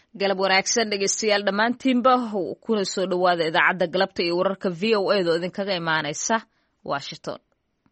galab wanaagsan dhegeystayaal dhammaantiinba kuna soo dhowaada idaacadda galabta iyo wararka VOA da oo idinkaga imaanaysa Washington.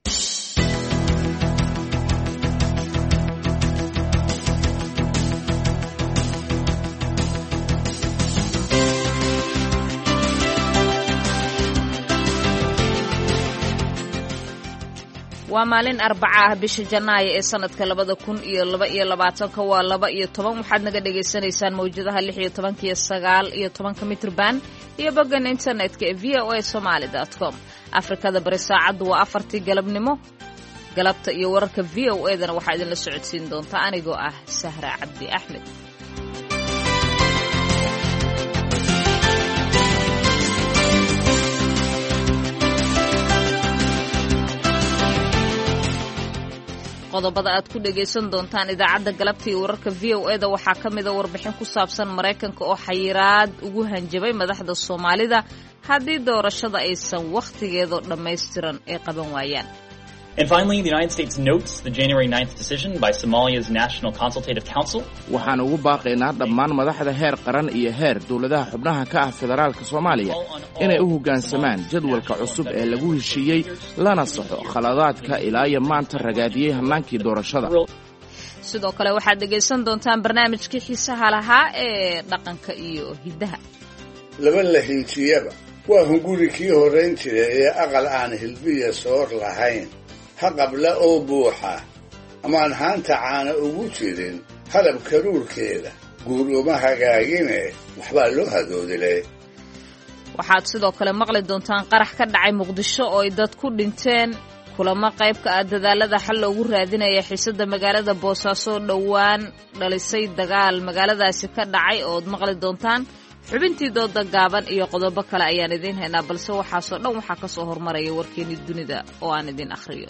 waa maalin Arbaca ah bisha Janaayo ee sanadka 2022 waa 12 waxaad naga dhageysanaysaan mawjadaha 16 iyo 9 iyo 10 mitir band iyo boggan internetka ee voasomali.com. Afrikada bari saacadu waa 4 galabnimo. Galabta iyo wararka VOA dana waxaa idin la socodsiin doonta anigoo ah Sahra Cabdi Axmed. qodobada aad ku dhageysan doontaan idaacadda galabta iyo wararka VOA da waxaa ka mid ah warbixin ku saabsan Mareykanka oo xayiraad ugu hanjabay madaxda Soomaalida haddii doorashada aysan waqtigeeda dhameystiran ay qaban waayaan. And finally, the United States notes the January 9th decision by Somalia's National Consultative Council. waxaan ugu baaqaynaa dhammaan madaxda heer qaran iyo heer dowladaha xubnaha ka ah federaalka Soomaaliya inay u hoggaansamaan jadwalka cusub ee lagu heshiiyey lana saxo khaladaadka ilaa iyo maanta ragaadiyey hannaankii doorashada. sidoo kale waxaad dhegaysan doontaan barnaamijkii xiisaha lahaa ee dhaqanka iyo hiddaha. laba la hiijiyaba waa hunguri kii horrayn jiray ee aqal aan hilbiya soor lahayn ha qabla oo buuxa amaan haanta caana ugu jirin halab karuurkeeda guur uma hagaagine waxbaa loo hadoodilay. waxaad sidoo kale maqli doontaan qarax ka dhacay Muqdisho oo ay dad ku dhinteen kulamo qayb ka ah dadaalada xal loogu raadinaya xiisada magaalada Boosaaso dhowaan dhalisay dagaal magaaladaasi ka dhacay oo aad maqli doontaan xubintii dooda gaaban iyo qodobo kale ayaan idin haynaa balse waxaasoo dhan waxaa ka soo hormaraya warkeenii dunida oo aan idin akhriyo.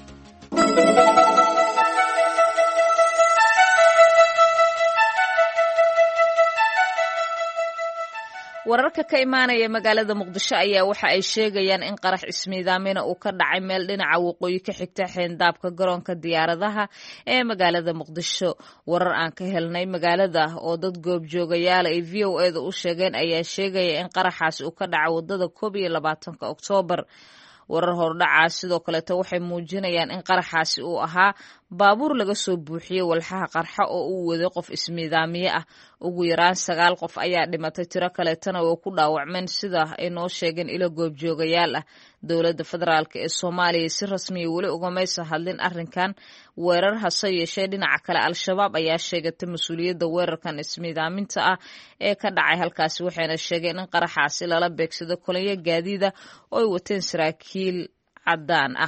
wararka ka imaanaya magaalada Muqdisho ayaa waxa ay sheegayaan in qarax ismiidaamina uu ka dhacay meel dhinaca waqooyi ka xigta xeyndaabka garoonka diyaaradaha ee magaalada Muqdisho. warar aan ka helnay magaalada oo dad goobjoogayaal ay VOA da u sheegeen ayaa sheegaya in qaraxaas uu ka dhacay wadada 21 Oktoobar. warar hordhaca sidoo kale waxay muujinayaan in qaraxaasi uu ahaa baabuur laga soo buuxiyey walxaha qarxa oo uu waday qof ismiidaamiye ah. ugu yaraan 9 qof ayaa dhimatay, tiro kaleetana oo ku dhaawacmeen sida ay noo sheegeen ilo goobjoogayaal ah. dowladda federaalka ee Soomaaliya si rasmi ah weli ugamaysa hadlin arrinkan weerar hase yeeshee dhinaca kale Al-Shabaab ayaa sheegatay mas'uuliyadda weerarkan ismiidaaminta ah ee ka dhacay halkaasi waxayna sheegeen in qaraxaasi lala beegsado kolonyo gaadiida oo ay wateen saraakiil caddaan ah.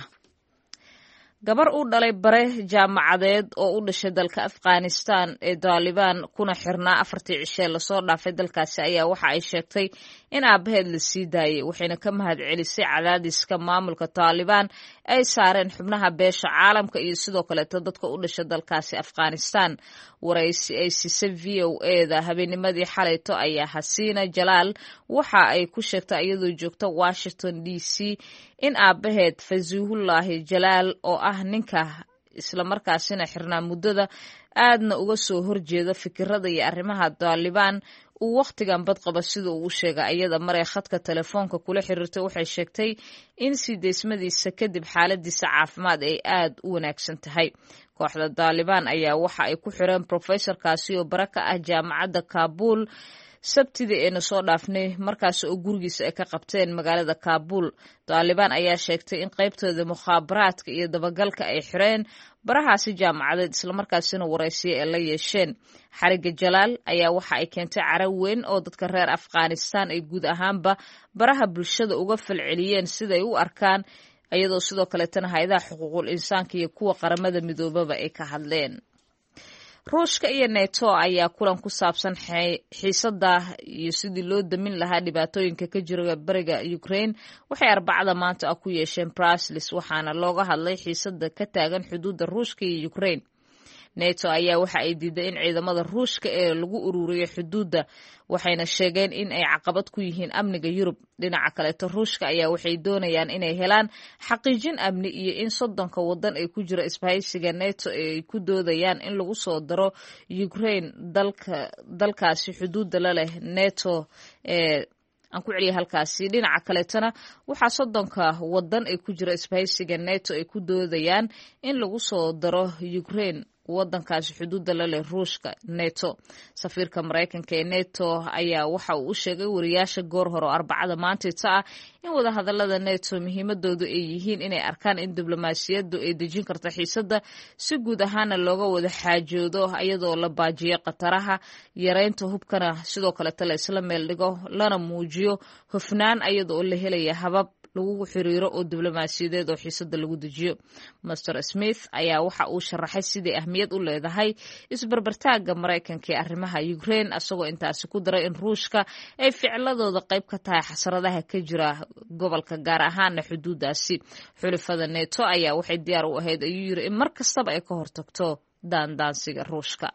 gabar u dhalay bare jaamacadeed oo u dhashay dalka Afghanistan ee Taliban kuna xirnaa 4 cishe la soo dhaafay dalkaasi ayaa waxa ay sheegtay in aabaheed la sii daayay waxayna ka mahadcelisay cadaadiska maamulka Taliban ay saareen xubnaha beesha caalamka iyo sidoo kale dadka u dhashay dalkaasi Afghanistan. waraysi ay siisay VOA da habeennimadii xalayto ayaa Hasiina Jalaal waxa ay ku sheegtay iyadoo joogta Washington DC in aabaheed Fazihullah Jalaal oo ah ninka isla markaasina xirnaa muddada aadna uga soo horjeeda fikirada iyo arrimaha Taliban uu waqtigan badqaba sida uu sheegay ayada maray khadka telefoonka kula xiriirtay waxay sheegtay in sideesmadiisa kadib xaaladiisa caafimaad ay aad u wanaagsan tahay. kooxda Taliban ayaa waxa ay ku xireen professorkaasi oo baraka ah jaamacadda Kabul sabtidii ayna soo dhaafnay markaas oo gurigiisa ay ka qabteen magaalada Kabul. Taliban ayaa sheegtay in qaybtooda mukhaabaraadka iyo dabagalka ay xireen barahaasi jaamacadeed isla markaasina waraysiyo ay la yeesheen. xariga Jalaal ayaa waxa ay keentay caro weyn oo dadka reer Afghanistan ay guud ahaanba baraha bulshada uga falceliyeen siday u arkaan iyadoo sidoo kale tan hay'adaha xuquuqul insaanka iyo kuwa qaramada midoobaba ay ka hadleen. Ruushka iyo NATO ayaa kulan ku saabsan xiisada iyo sidii loo damin lahaa dhibaatooyinka ka jira bariga Ukraine waxay Arbacada maanta ku yeesheen Brussels waxaana looga hadlay xiisada ka taagan xuduudda Ruushka iyo Ukraine. neto ayaa waxa ay diiday in ciidamada ruushka ee lagu ururiyo xuduudda waxayna sheegeen in ay caqabad ku yihiin amniga Yurub. Dhinaca kaleeto ruushka ayaa waxay doonayaan inay helaan xaqiijin amni iyo in 30 wadan ay ku jira isbahaysiga neto ay ku doodayaan in lagu soo daro Ukraine dalkaasi xuduudda la leh neto aan ku celiya halkaasi. Dhinaca kaleetana waxaa 30 wadan ay ku jira isbahaysiga neto ay ku doodayaan in lagu soo daro Ukraine wadankaasi xuduudda la leh ruushka neto. Safiirka Mareykanka ee neto ayaa waxa uu u sheegay wariyaasha goor hore oo Arbacada maanta in wadahadalada neto muhiimadoodu ay yihiin inay arkaan in diblomaasiyaddu ay dejin karto xiisadda si guud ahaana looga wada xaajoodo iyadoo la baajiyo qataraha yareynta hubkana sidoo kale la isla meel dhigo lana muujiyo hufnaan iyadoo la helaya habab lagu xiriiro oo diblomaasiyadeed oo xiisadda lagu dejiyo. Mr. Smith ayaa waxa uu sharaxay sidii ahmiyad u leedahay isbarbartaaga Mareykanka ee arrimaha Ukraine asagoo intaasi ku daray in Ruushka ay ficladooda qayb ka tahay xasaradaha ka jira gobolka gaar ahaan xuduudaasi. Xulafada neto ayaa waxay diyaar u ahayd ayuu yiri in mar kastaba ay ka hortagto daandaansiga Ruushka.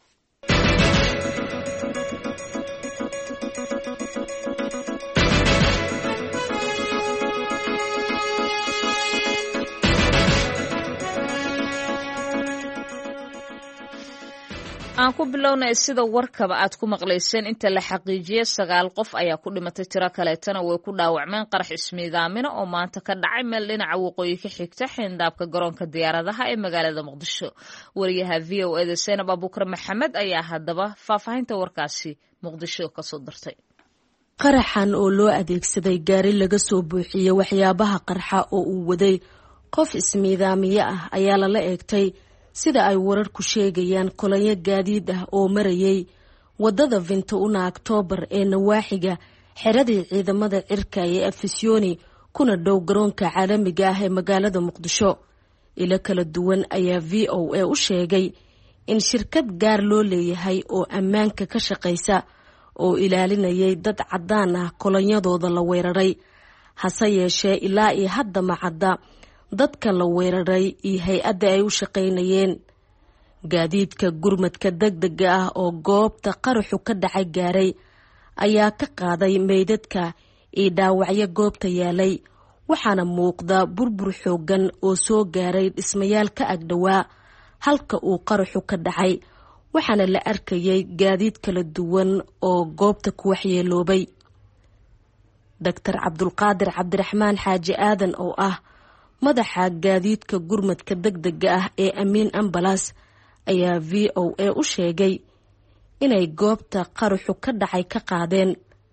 aan ku bilownay sida warkaba aad ku maqlayseen inta la xaqiijiyay 9 qof ayaa ku dhimatay tiro kaleetana way ku dhaawacmeen qarax ismiidaamina oo maanta ka dhacay meel dhinaca waqooyi ka xigta xeyndaabka garoonka diyaaradaha ee magaalada Muqdisho. Wariyaha VOA Seenab Abuukar Maxamed ayaa haddaba faahfaahinta warkaasi Muqdisho ka soo dirtay. qaraxan oo loo adeegsaday gaari laga soo buuxiyay waxyaabaha qarxa oo uu waday qof ismiidaamiye ah ayaa lala eegtay sida ay wararku sheegayaan kolonyo gaadiid ah oo marayay wadada Vinto-una October ee nawaaxiga xeradii ciidamada cirka ee Afisyooni kuna dhow garoonka caalamiga ah ee magaalada Muqdisho. ila kala duwan ayaa VOA u sheegay in shirkad gaar loo leeyahay oo ammaanka ka shaqeysa oo ilaalinayay dad cadaan ah kolonyadooda la weeraray. hase yeeshee ilaa iyo hadda ma cadda dadka la weeraray iyo hay-adda ay u shaqaynayeen. gaadiidka gurmadka degdega ah oo goobta qaraxu ka dhacay gaaray ayaa ka qaaday meydadka iyo dhaawacyo goobta yaalay, waxaana muuqda burbur xoogan oo soo gaaray dhismayaal ka agdhowaa halka uu qaraxu ka dhacay, waxaana la arkayay gaadiid kala duwan oo goobta ku waxyeeloobay. Dr. Cabdulqaadir Cabdiraxmaan Xaaji Aadan oo ah madaxa gaadiidka gurmadka degdega ah ee Amiin Ambulance ayaa VOA u sheegay inay goobta qaraxu ka dhacay ka qaadeen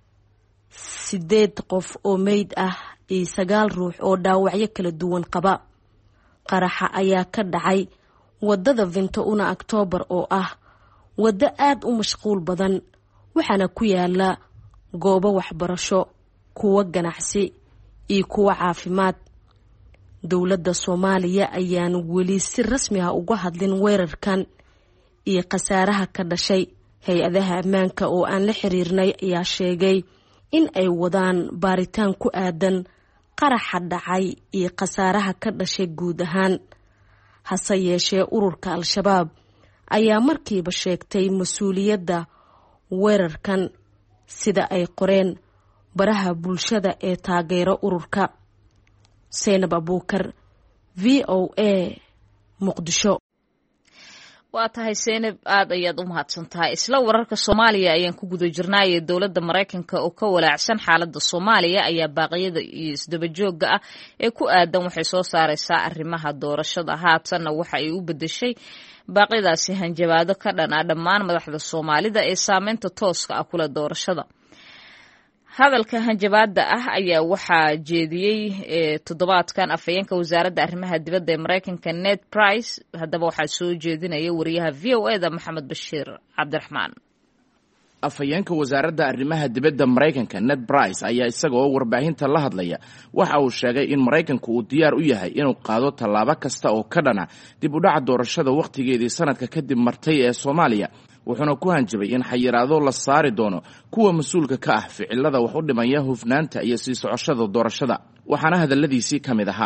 8 qof oo meyd ah iyo 9 ruux oo dhaawacyo kala duwan qaba. qaraxa ayaa ka dhacay wadada Vinto-una October oo ah wada aad u mashquul badan, waxaana ku yaala goobo waxbarasho, kuwa ganacsi iyo kuwa caafimaad. dowladda Soomaaliya ayaan weli si rasmi ah uga hadlin weerarkan iyo khasaaraha ka dhashay. hay-adaha ammaanka oo aan la xiriirnay ayaa sheegay in ay wadaan baaritaan ku aadan qaraxa dhacay iyo khasaaraha ka dhashay guud ahaan. hase yeeshee ururka Al-Shabaab ayaa markiiba sheegtay mas-uuliyadda weerarkan sida ay qoreen baraha bulshada ee taageero ururka. Seenab Abuukar, VOA, Muqdisho. waa tahay Seenab, aad ayaad u mahadsantahay. isla wararka Soomaaliya ayaan ku guda jirnay. dowladda Mareykanka oo ka walaacsan xaaladda Soomaaliya ayaa baaqyada iyo isdaba joogga ah ee ku aadan waxay soo saaraysaa arrimaha doorashada. haatanna waxa ay u bedeshay baaqyadaasi hanjabaado ka dhan ah dhammaan madaxda Soomaalida ee saameynta tooska ah kula doorashada. hadalka hanjabaada ah ayaa waxaa jeediyey toddobaadkan afhayeenka wasaaradda arrimaha dibadda ee Mareykanka Ned Price. haddaba waxaa soo jeedinaya wariyaha VOA-da Maxamed Bashiir Cabdiraxmaan. afhayeenka wasaaradda arrimaha dibadda Mareykanka Ned Price ayaa isagoo warbaahinta la hadlaya waxa uu sheegay in Mareykanku uu diyaar u yahay inuu qaado tallaabo kasta oo ka dhana dib u dhaca doorashada waqtigeedii sanadka kadib martay ee Soomaaliya, wuxuuna ku hanjabay in xayiraado la saari doono kuwa mas-uulka ka ah ficilada wax u dhimaya hufnaanta iyo sii socoshada doorashada. waxaana hadalladiisii ka mid ahaa: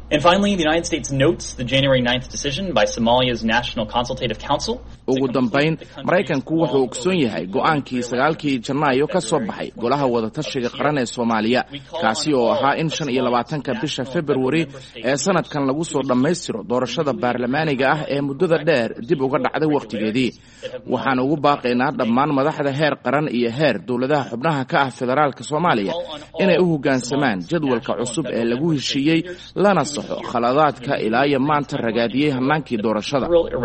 And finally, the United States notes the January 9th decision by Somalia's National Consultative Council. ugu dambayn maraykanku wuxuu ogsoon yahay go'aankii 9kii Janaayo ka soo baxay golaha wadatashiga qaran ee Soomaaliya kaasi oo ahaa in 25ka bisha February ee sanadkan lagu soo dhameystiro doorashada baarlamaaniga ah ee muddada dheer dib uga dhacday waqtigeedii waxaan ugu baaqaynaa dhammaan madaxda heer qaran iyo heer dawladaha xubnaha ka ah federaalka Soomaaliya inay u hoggaansamaan jadwalka cusub ee lagu heshiiyay lana khaladaadka ilaa iyo maanta ragaadiyay hanaankii doorashada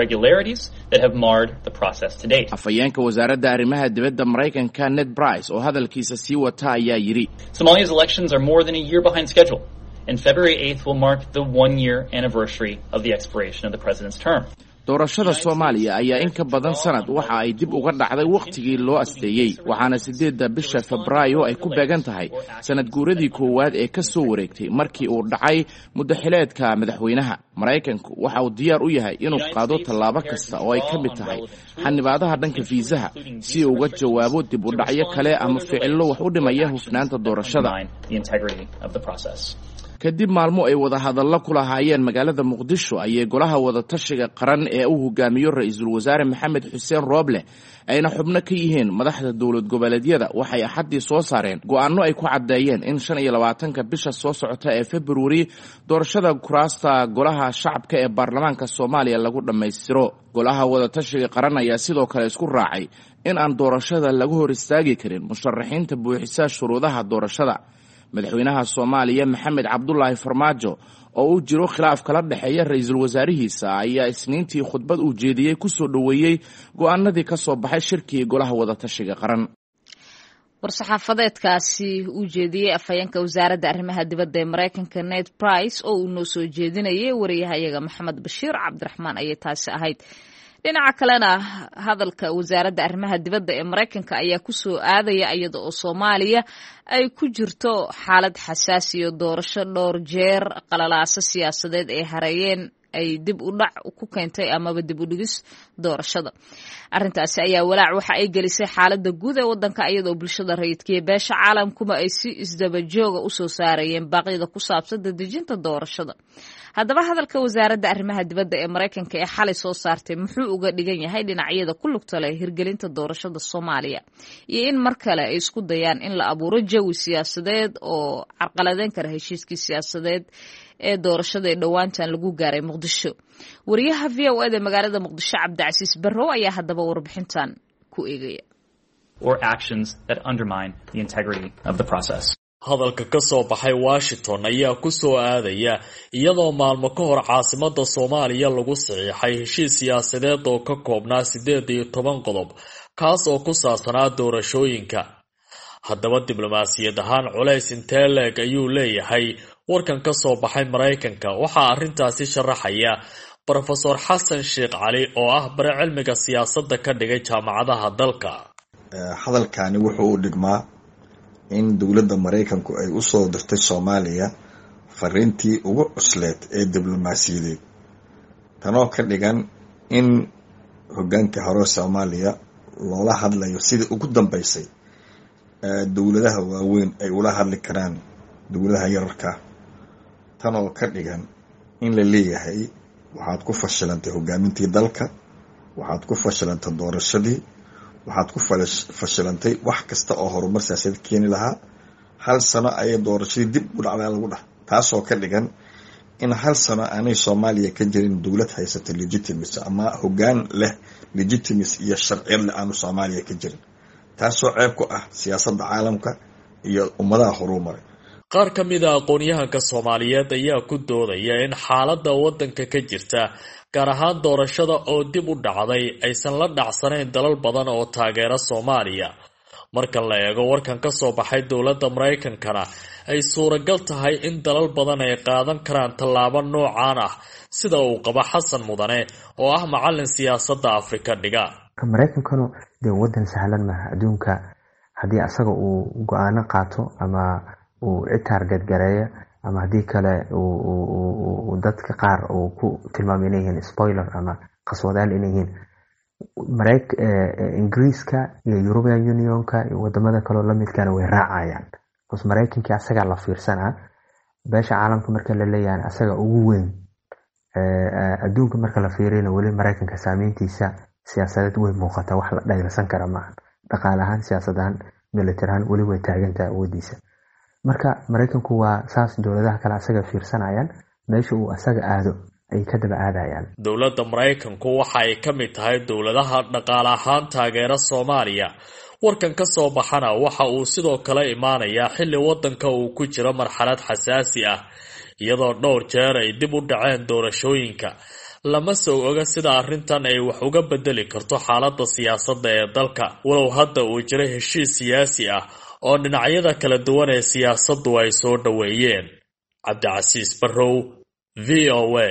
afayeenka wasaaradda arrimaha dibadda Maraykanka Ned Price oo hadalkiisa sii wata ayaa yiri Somalia's elections are more than a year behind schedule and February 8th will mark the 1-year anniversary of the expiration of the president's term. doorashada Soomaaliya ayaa in ka badan sanad waxa ay dib uga dhacday waqtigii loo asteeyay waxaana 8 bisha Febraayo ay ku beegan tahay sanad guuradii koowaad ee ka soo wareegtay markii uu dhacay muddaxileedka madaxweynaha Maraykanku waxa uu diyaar u yahay inuu qaado tallaabo kasta oo ay ka mid tahay xanibaadaha dhanka fiisaha si uu uga jawaabo dib u dhacyo kale ama ficillo wax u dhimaya hufnaanta doorashada kadib maalmo ay wada hadallo ku lahaayeen magaalada Muqdisho ayay golaha wadatashiga qaran ee uu hogaamiyo ra'iisul wasaare Maxamed Xuseen Rooble ayna xubno ka yihiin madaxda dawlad goboleedyada waxay axadii soo saareen go'aano ay ku cadeeyeen in 25ka bisha soo socota ee February doorashada kuraasta golaha shacabka ee baarlamaanka Soomaaliya lagu dhameystiro golaha wadatashiga qaran ayaa sidoo kale isku raacay in aan doorashada lagu hor istaagi karin musharaxiinta buuxisa shuruudaha doorashada madaxweynaha Soomaaliya Maxamed Cabdullaahi Farmaajo oo uu jiro khilaaf kala dhaxeeya ra'iisul wasaarihiisa ayaa isniintii khudbad uu jeediyay ku soo dhaweeyay go'aanadii ka soo baxay shirkii golaha wadatashiga qaran war-saxaafadeedkaasi uu jeediyey afhayeenka wasaaradda arrimaha dibadda ee Maraykanka Ned Price oo uu noo soo jeedinayay wariyahayaga Maxamed Bashiir Cabdiraxmaan ayay taasi ahayd dhinaca kalena hadalka wasaaradda arrimaha dibadda ee Maraykanka ayaa ku soo aadaya iyada oo Soomaaliya ay ku jirto xaalad xasaasi ah doorasho dhowr jeer qalalaasa siyaasadeed ee hareeyeen ay dib u dhac ku keentay amaba dib u dhigis doorashada arrintaasi ayaa walaac waxa ay gelisay xaaladda guud ee waddanka iyadoo bulshada rayidka iyo beesha caalamkuma ay si isdaba jooga u soo saarayeen baaqyada ku saabsan dejinta doorashada haddaba hadalka wasaaradda arrimaha dibadda ee Maraykanka ee xalay soo saartay muxuu uga dhigan yahay dhinacyada ku lugta leh hirgelinta doorashada Soomaaliya iyo in mar kale ay isku dayaan in la abuuro jawi siyaasadeed oo carqaladeyn kara heshiiskii siyaasadeed ee doorashada ee dhawaantan lagu gaaray Muqdisho wariyaha VOA magaalada Muqdisho Cabdicasiis Barrow ayaa haddaba warbixintan ku eegaya or actions that undermine the integrity of the process. hadalka ka soo baxay Washington ayaa ku soo aadaya iyadoo maalmo ka hor caasimadda Soomaaliya lagu saxiixay heshiis siyaasadeed oo ka koobnaa 18 qodob kaas oo ku saabsanaa doorashooyinka haddaba diblomaasiyad ahaan culays intee leeg ayuu leeyahay warkan ka soo baxay Maraykanka waxaa arrintaasi sharaxaya Professor Xasan Sheekh Cali oo ah bare cilmiga siyaasadda ka dhigay jaamacadaha dalka hadalkani wuxuu u dhigmaa in dawladda Maraykanku ay u soo dirtay Soomaaliya fariintii ugu cusleed ee diblomaasiyadeed tanoo ka dhigan in hoggaanka hore Soomaaliya loola hadlayo sidii ugu dambeysay dawladaha waaweyn ay ula hadli karaan dawladaha yararka tanoo ka dhigan in la leeyahay waxaad ku fashilantay hoggaamintii dalka waxaad ku fashilantay doorashadii waxaad ku fashilantay wax kasta oo horumar siyaasadeed keeni lahaa hal sano ayay doorashadii dib u dhacday lagu dhax taasoo ka dhigan in hal sano aanay Soomaaliya ka jirin dawlad haysata legitimacy ama hoggaan leh legitimacy iyo sharciyad leh aanu Soomaaliya ka jirin taasoo ceeb ku ah siyaasadda caalamka iyo ummadaha horumaray qaar ka mid ah aqoonyahanka Soomaaliyeed ayaa ku doodaya in xaaladda waddanka ka jirta gaar ahaan doorashada oo dib u dhacday aysan la dhacsanayn dalal badan oo taageera Soomaaliya marka la eego warkan ka soo baxay dawladda Maraykankana ay suuragal tahay in dalal badan ay qaadan karaan tallaabo noocan ah sida uu qaba Xasan Mudane oo ah macallin siyaasadda Afrika dhiga Maraykankanu dee waddan sahlan ma adduunka haddii asaga uu go'aano qaato ama uu target gareeyo ama haddii kale uu dadka qaar uu ku tilmaamay inay yihiin spoiler ama qaswadaal inay yihiin Ingiriiska iyo European Unionka iyo wadamada kale la midkana way raacayaan because Maraykanka asaga la fiirsanaa beesha caalamka marka la leeyahay asaga ugu weyn adduunka marka la fiiriyana weli Mareykanka saameyntiisa siyaasadeed way muuqataa wax la dhayalsan kara maaha dhaqaale ahaan siyaasad ahaan military ahaan weli way taagantahay awoodiisa marka Mareykanku waa saas dowladaha kale asaga fiirsanayaan meesha uu asaga aado ay ka daba aadayaan dowladda Mareykanku waxa ay ka mid tahay dowladaha dhaqaale ahaan taageera Soomaaliya warkan ka soo baxana waxa uu sidoo kale imaanayaa xilli wadanka uu ku jiro marxalad xasaasi ah iyadoo dhowr jeer ay dib u dhaceen doorashooyinka lama soo oga sida arrintan ay wax uga bedeli karto xaaladda siyaasadda ee dalka walow hadda uu jiro heshiis siyaasi ah oo dhinacyada kala duwan ee siyaasaddu ay soo dhaweeyeen Cabdicasiis Barrow VOA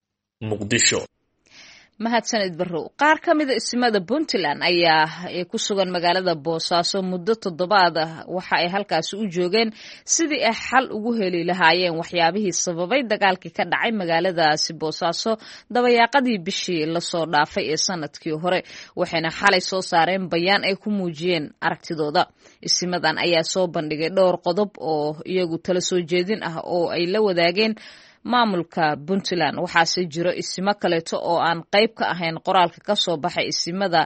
Muqdisho mahadsanid Barrow qaar ka mid ah ismada Puntland ayaa ku sugan magaalada Boosaaso muddo toddobaad ah waxa ay halkaas u joogeen sidii ay xal ugu heli lahaayeen waxyaabihii sababay dagaalkii ka dhacay magaaladaasi Boosaaso dabayaaqadii bishii la soo dhaafay ee sanadkii hore waxayna xalay soo saareen bayaan ay ku muujiyeen aragtidooda ismadan ayaa soo bandhigay dhowr qodob oo iyagu tala soo jeedin ah oo ay la wadaageen maamulka Puntland waxaase jiro isimo kaleeto oo aan qayb ka ahayn qoraalka ka soo baxay isimada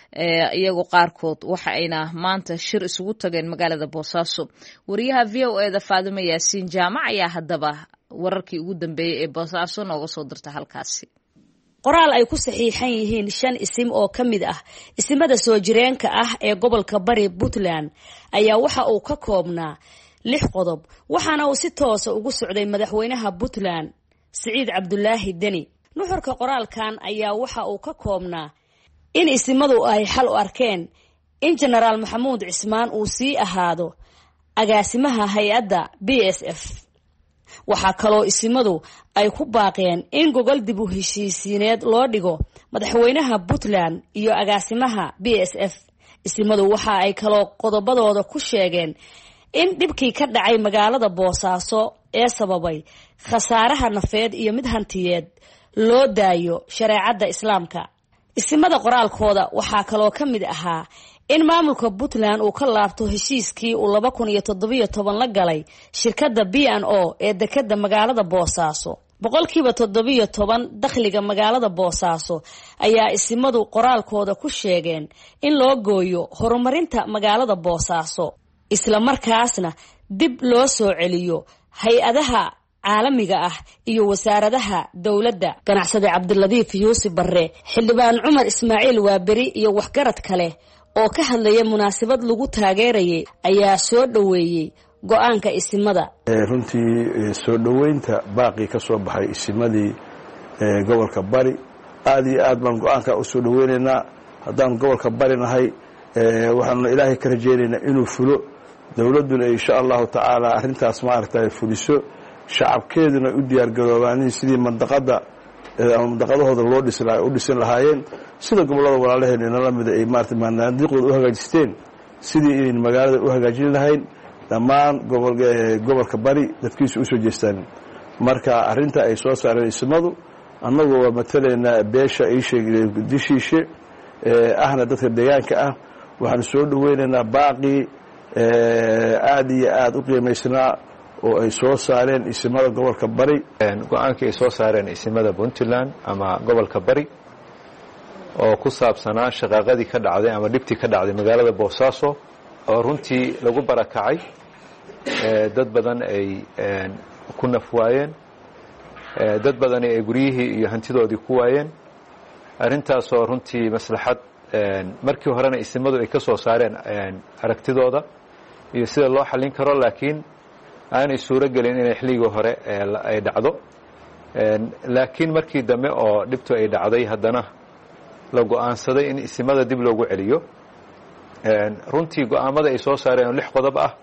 iyagu qaarkood waxa ayna maanta shir isugu tageen magaalada Boosaaso wariyaha VOA-da Faadimo Yaasiin Jaamac ayaa haddaba wararkii ugu dambeeyay ee Boosaaso nooga soo dirta halkaasi qoraal ay ku saxiixan yihiin 5 isim oo ka mid ah isimada soo jireenka ah ee gobolka Bari Puntland ayaa waxa uu ka koobnaa 6 qodob waxaana uu si toos ah ugu socday madaxweynaha Puntland Siciid Cabdullaahi Deni nuxurka qoraalkan ayaa waxa uu ka koobnaa in isimadu ay xal u arkeen in Generaal Maxamuud Cismaan uu sii ahaado agaasimaha hay'adda BSF waxa kaloo isimadu ay ku baaqeen in gogol dib u heshiisiineed loo dhigo madaxweynaha Puntland iyo agaasimaha BSF isimadu waxa ay kaloo qodobadooda ku sheegeen in dhibkii ka dhacay magaalada Boosaaso ee sababay khasaaraha nafeed iyo mid hantiyeed loo daayo shareecada Islaamka isimada qoraalkooda waxa kaloo ka mid ahaa in maamulka Puntland uu ka laabto heshiiskii uu 2017 la galay shirkadda B&O ee dekedda magaalada Boosaaso boqolkiiba 17 dakhliga magaalada Boosaaso ayaa isimadu qoraalkooda ku sheegeen in loo gooyo horumarinta magaalada Boosaaso isla markaasna dib loo soo celiyo hay'adaha caalamiga ah iyo wasaaradaha dawladda ganacsade Cabdiladiif Yuusuf Barre xildhibaan Cumar Ismaaciil Waaberi iyo waxgarad kale oo ka hadlaya munaasabad lagu taageerayay ayaa soo dhaweeyay go'aanka isimada runtii soo dhaweynta baaqi ka soo baxay isimadii gobolka Bari aad iyo aad baan go'aanka u soo dhaweynaynaa haddaan gobolka Bari nahay waxaan ilaahay ka rajeynaynaa inuu fulo dawladuna insha Allah taala arintaas ma aragtay fuliso shacabkeeduna u diyaar garoobaan sidii mandaqadahooda loo dhisin lahaayeen sida gobolada walaalaheena la mid ay maartay maandiqooda u hagaajisteen sidii in magaalada u hagaajin lahayn dhammaan gobolka Bari dadkiisu u soo jeestaan marka arinta ay soo saareen ismadu annagu waa mataleena beesha ay sheegay dishiishe ahna dadka deegaanka ah waxaan soo dhaweynaynaa baaqi aad iyo aad u qiimaysnaa oo ay soo saareen isimada gobolka Bari go'aankii ay soo saareen isimada Puntland ama gobolka Bari oo ku saabsanaa shaqaqadii ka dhacday ama dhibtii ka dhacday magaalada Boosaaso oo runtii lagu barakacay dad badan ay ku nafwaayeen dad badan ay guryihii iyo hantidoodii ku waayeen arintaas oo runtii maslaxad markii horena isimadu ay ka soo saareen aragtidooda iyo sida loo xalin karo laakiin aanay suuro gelin inay xilligii hore ay dhacdo laakiin markii dambe oo dhibtu ay dhacday haddana la go'aansaday in isimada dib loogu celiyo runtii go'aamada ay soo saareen 6 qodob ah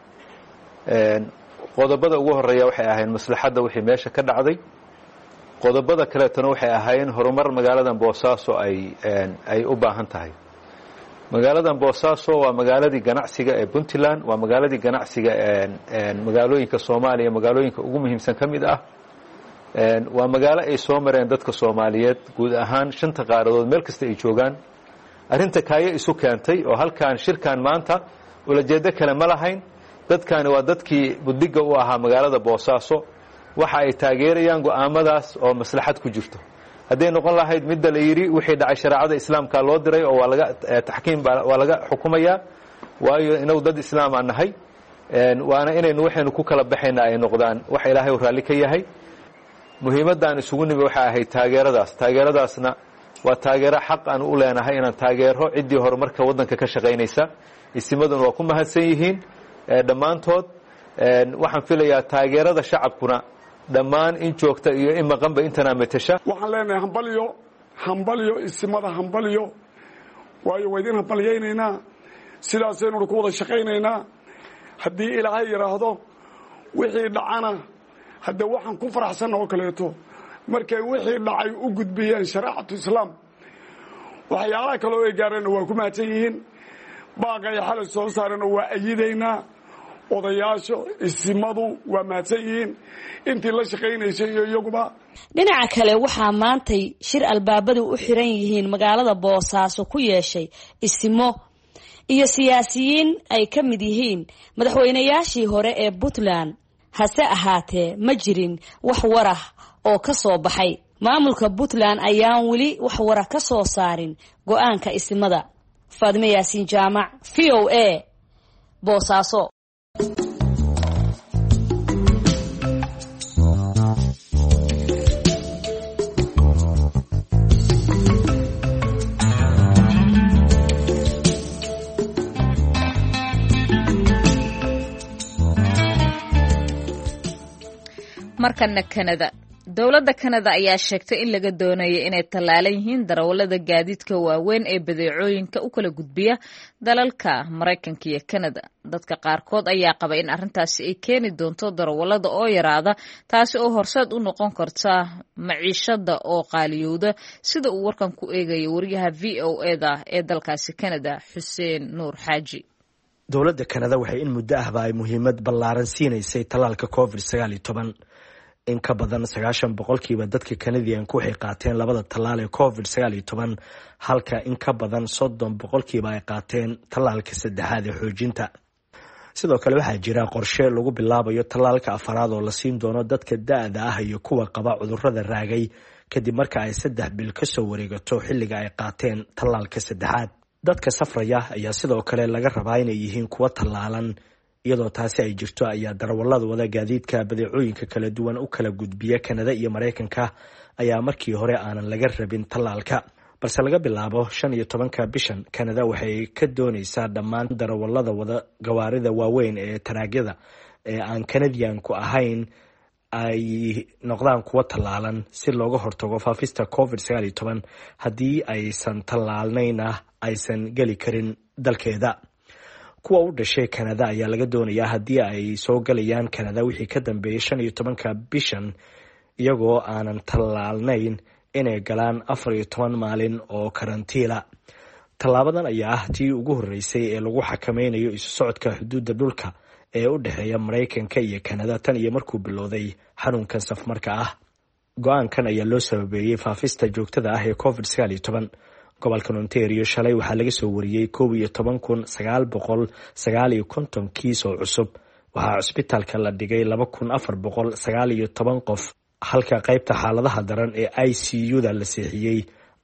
qodobada ugu horeeya waxay ahayn maslaxadda wixii meesha ka dhacday qodobada kale tan waxay ahaayeen horumar magaaladan Boosaaso ay u baahan tahay magaaladan Boosaaso waa magaaladii ganacsiga ee Puntland waa magaaladii ganacsiga magaalooyinka Soomaaliya magaalooyinka ugu muhiimsan kamid ah waa magaalo ay soo mareen dadka Soomaaliyeed guud ahaan 5 qaaradood meel kasta ay joogaan arinta kaayo isu keentay oo halkaan shirkan maanta ula jeedo kale ma lahayn dadkani waa dadkii budiga u ahaa magaalada Boosaaso waxa ay taageerayaan go'aamadaas oo maslaxad ku jirto hadday noqon lahayd midda la yidhi wixii dhacay shareecada islaamka loo diray oo waa laga taxkiim waa laga xukumayaa waayo inagu dad islaam aan nahay waana inaynu waxaynu ku kala baxayna ay noqdaan wax ilaahay uu raalli ka yahay muhiimaddaan isugu nimi waxay ahayd taageeradaasna waa taageero xaq aan u leenahay inaan taageero ciddii horumarka waddanka ka shaqaynaysa isimaduna waa ku mahadsan yihiin dhammaantood waxaan filayaa taageerada shacabkuna dhammaan in joogta iyo in maqanba intanaa matasha waxaan leenahay hambalyo isimada hambalyo waayo waa idin hambalyaynaynaa sidaasaynu ku wada shaqaynaynaa haddii ilaahay yidhaahdo wixii dhacana hadde waxaan ku faraxsanna oo kaleeto markay wixii dhacay u gudbiyeen shareecatu islaam waxyaalaha kaleo ay gaareenna waa ku mahadsan yihiin baaqay xalay soo saareenoo waa ayidaynaa odayaasha isimadu waa mahadsan yihiin intii la shaqaynaysay iyo iyaguba dhinaca kale waxaa maantay shir albaabadu u xiran yihiin magaalada boosaaso ku yeeshay isimo iyo siyaasiyiin ay ka mid yihiin madaxweynayaashii hore ee Puntland hase ahaatee ma jirin wax warah oo ka soo baxay maamulka Puntland ayaan weli wax warah ka soo saarin go'aanka isimada Faadime Yaasiin Jaamac VOA Boosaaso markana Canada dowladda Canada ayaa sheegtay in laga doonayo inay tallaalan yihiin darawallada gaadiidka waaweyn ee badeecooyinka u kala gudbiya dalalka Mareykanka iyo Canada dadka qaarkood ayaa qaba in arrintaasi ay keeni doonto darawallada oo yaraada taasi oo horseed u noqon karta maciishada oo qaaliyowda sida uu warkan ku eegayo wariyaha VOA-da ee dalkaasi Canada Xuseen Nuur Xaaji dowladda Canada waxay in muddo ahba ay muhiimad ballaaran siinaysay tallaalka COVID-19 in ka badan 90% dadka Canadian-ku waxay qaateen labada tallaal ee COVID-19 halka in ka badan 30% ay qaateen tallaalka saddexaad ee xoojinta sidoo kale waxaa jira qorshe lagu bilaabayo tallaalka afaraad oo la siin doono dadka da'da ah iyo kuwa qaba cudurrada raagay kadib marka ay 3 bil ka soo wareegato xilliga ay qaateen tallaalka saddexaad dadka safraya ayaa sidoo kale laga rabaa inay yihiin kuwa tallaalan iyadoo taasi ay jirto ayaa darawallada wada gaadiidka badeecooyinka kala duwan u kala gudbiya Canada iyo Mareykanka ayaa markii hore aanan laga rabin tallaalka balse laga bilaabo 15 bishan Canada waxay ka doonaysaa dhammaan darawallada wada gawaarida waaweyn ee taraagyada ee aan Canadian-ku ahayn ay noqdaan kuwa tallaalan si looga hortago faafista COVID-19 haddii aysan tallaalnayna aysan geli karin dalkeeda kuwa u dhashay Canada ayaa laga doonayaa haddii ay soo galayaan Canada wixii ka dambeeyay 15 bishan iyagoo aanan tallaalnayn inay galaan 14 maalin oo karantiila tallaabadan ayaa ah tii ugu horeysay ee lagu xakameynayo isu socodka xuduudda dhulka ee u dhexeeya Mareykanka iyo Canada tan iyo markuu bilowday xanuunkan safmarka ah go'aankan ayaa loo sababeeyay faafista joogtada ah ee COVID-19 gobolka Ontario shalay waxaa laga soo wariyay 11,959 kiis oo cusub waxaa cusbitaalka la dhigay 2,419 qof halka qaybta xaaladaha daran ee ICU-da la seexiyay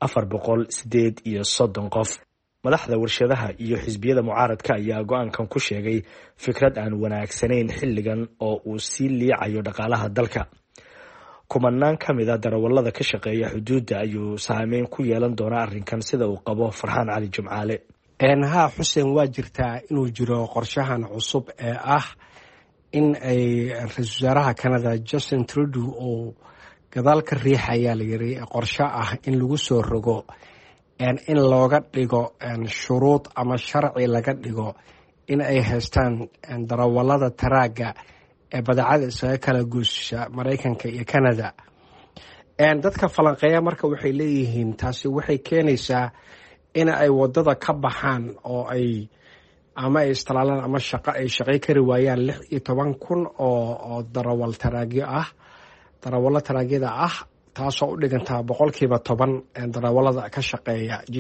438 qof madaxda warshadaha iyo xisbiyada mucaaradka ayaa go'aankan ku sheegay fikrad aan wanaagsanayn xilligan oo uu sii liicayo dhaqaalaha dalka kumanaan ka mid ah darawallada ka shaqeeya xuduudda ayuu saameyn ku yeelan doonaa arrinkan sida uu qabo Farxaan Cali Jimcaale haa Xuseen waa jirtaa inuu jiro qorshahan cusub ee ah in ay ra'iisul wasaaraha Canada Justin Trudeau oo gadaal ka riixaya la yiri qorshe ah in lagu soo rogo in looga dhigo shuruud ama sharci laga dhigo in ay haystaan darawallada taraaga ee badeecada isaga kala guusha Mareykanka iyo Canada dadka falanqeeya marka waxay leeyihiin taasi waxay keenaysaa in ay wadada ka baxaan oo ay ama istalaalan ama shaqo ay shaqay kari waayaan 16,000 oo darawal taraagyo ah darawalla taraagyada ah taasoo u dhiganta 10% darawallada ka shaqeeya jidka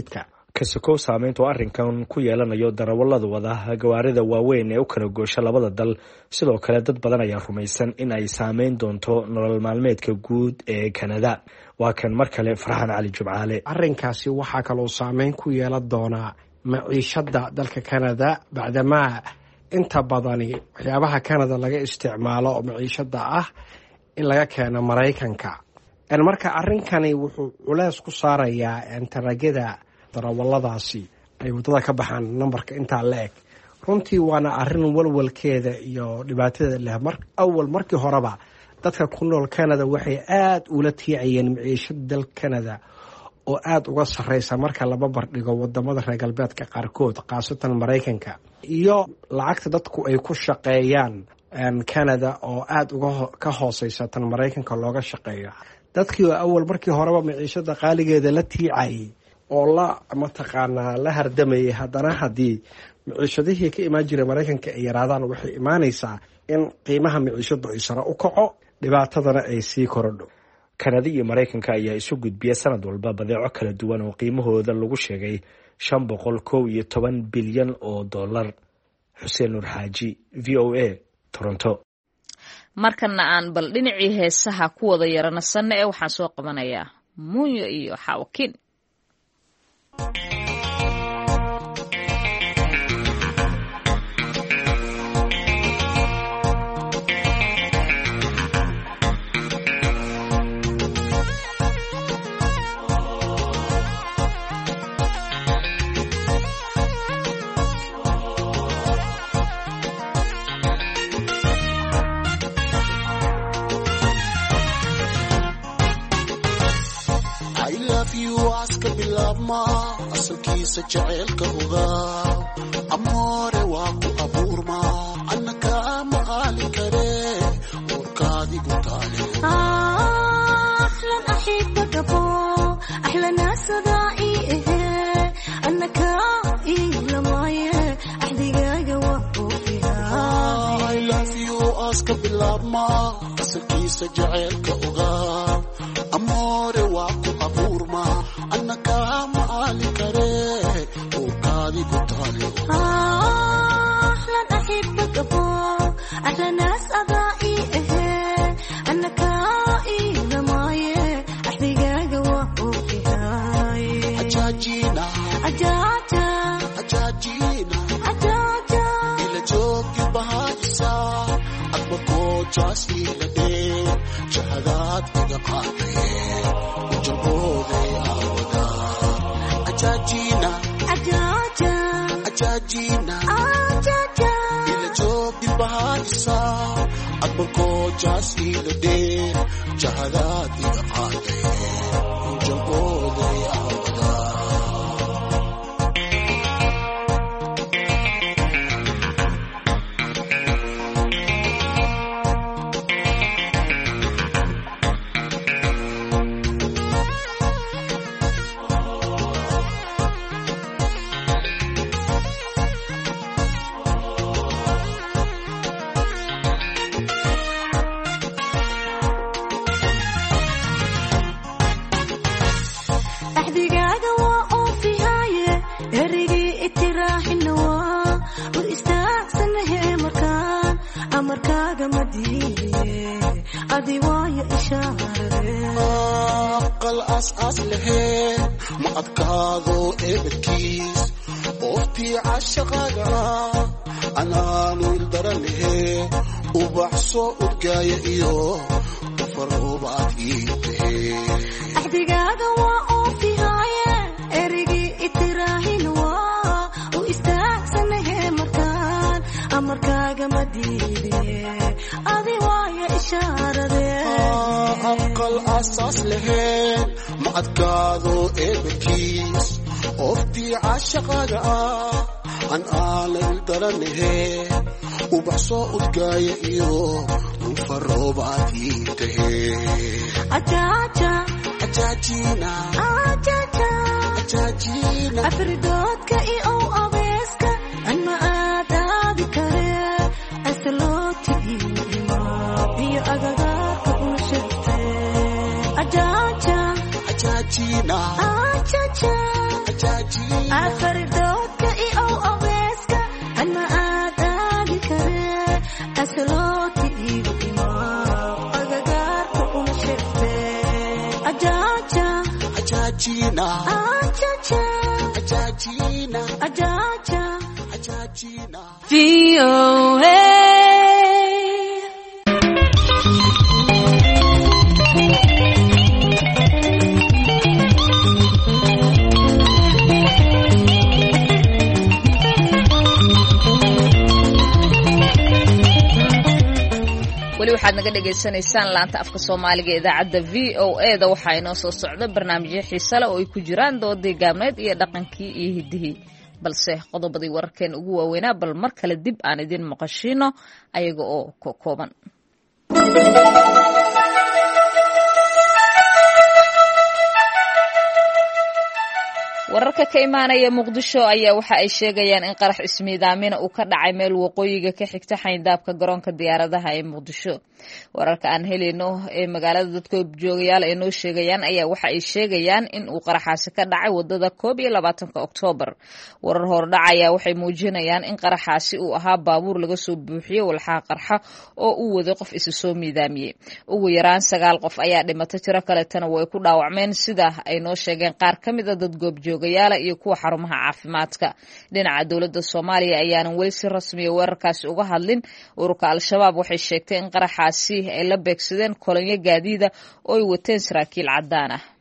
kasokow saameynta oo arrinkan ku yeelanayo darawallada wada gawaarida waaweyn ee u kala goosha labada dal. sidoo kale dad badan ayaa rumaysan in ay saameyn doonto nolol maalmeedka guud ee Kanada. waa kan mar kale Farxaan Cali Jumcaale. arrinkaasi waxaa kaloo saameyn ku yeelan doonaa maciishada dalka Kanada bacdamaa inta badani waxyaabaha Kanada laga isticmaalo oo maciishada ah in laga keeno Mareykanka. marka arrinkani wuxuu culays ku saarayaa taragada darawalladaasi ay wadada ka baxaan nambarka intaa la eg. runtii waana arrin walwalkeeda iyo dhibaatada leh. markii horeba dadka ku nool Canada waxay aad ula tiicayeen maciishada dalka Canada oo aad uga sareysa marka laba bardhigo wadamada reer galbeedka qaarkood qaasatan Mareykanka iyo lacagta dadku ay ku shaqeeyaan Canada oo aad uga ka hooseysa tan Mareykanka looga shaqeeyo. dadkii awal markii horeba maciishada qaaligeeda la tiicay oo la mataqaanaa la hardamayay haddana haddii maciishadihii ka imaan jiray Mareykanka ay yaraadaan waxay imaanaysaa in qiimaha maciishadu ay sare u kaco dhibaatadana ay sii korodho. Kanada iyo Mareykanka ayaa isu gudbiya sanad walba badeeco kala duwan oo qiimahooda lagu sheegay $511 bilyan oo dollar. Xuseen Nur Xaaji, VOA, Toronto. markana aan bal dhinacii heesaha ku wada yaranasanna ee waxaan soo qabanayaa Muunyo iyo Xawakin. asalkiisa jaceylka ogaa amoore waa ku abuurma annaka ma aali kare warkaadigu taale ahlan axibagabo ahlan asadaai ehe annaka iilamaye axdigaaga waa oofiyaa I love you aska bilaabma asalkiisa jaceylka ogaa amoore waa ku abuurma annaka ma aali kare warkaadigu taale ahlan axibagabo ahlan asadaai ehe annaka iilamaye axdigaaga waa oofiyaay ajaajina ajaaja ajaajina ajaaja ila joogi bahadisa admakoo jaasi la dhee jahadaad iga qaadee ujalbooday aawada ajaajina ajaaja ajaajina ajaaja ila joogi bahadisa admakoo jaasi la dhee jahadaad iga qaadee ujalbooday aawada aqal aas leheen ma adkaado ebadkiis ooftii cashaqaaga anaanu ildaran lehee ubaxso udgaaya iyo ufaroobaad ii tahee axdigaaga waa oofihaaye erigii itiraahin waa u istaagsanahee markaan amarkaaga ma diide adi waayo ishaaradee aqal asaas leheen ma adkaado ebadkiis ooftii cashaqaaga an aanan daranahee ubaxsoo udgaaya iyo ufaroobaad ii tahee ajaaja ajaajina ajaaja ajaajina afridoodka iyo abeeska anma aadaadi kare asalooti iyo agagaarka una sheegtee ajaaja ajaajina ajaaja ajaajina weli waxaad naga dhagaysanaysaan laanta afka Soomaaliga idaacadda VOA da waxa inoo soo socda barnaamijyo xiiso leh oo ay ku jiraan doodii gaabneed iyo dhaqankii iyo hidihii balse qodobadii wararkeen ugu waaweynaa bal mar kale dib aan idin maqashino ayaga oo kooban. wararka ka imaanaya Muqdisho ayaa waxa ay sheegayaan in qarax ismiidaamina uu ka dhacay meel waqooyiga ka xigta xayndaabka garoonka diyaaradaha ee Muqdisho. wararka aan helino ee magaalada dadka joogayaal ay noo sheegayaan ayaa waxa ay sheegayaan in uu qaraxaasi ka dhacay wadada 22 Oktoobar. warar hordhacaya waxay muujinayaan in qaraxaasi uu ahaa baabuur laga soo buuxiyay walxaha qarxa oo uu wado qof isu soo miidaamiyay. ugu yaraan 9 qof ayaa dhimatay, tiro kale tan way ku dhaawacmeen sida ay noo sheegeen qaar kamid ah dad goobjoogayaal iyo kuwa xarumaha caafimaadka. dhinaca dawladda Soomaaliya ayaanan weli si rasmi ah wararkaasi uga hadlin. ururka Al-Shabaab waxay sheegtay in qaraxaasi ay la beegsadeen kolonyo gaadiida oo ay wateen saraakiil cadaan ah.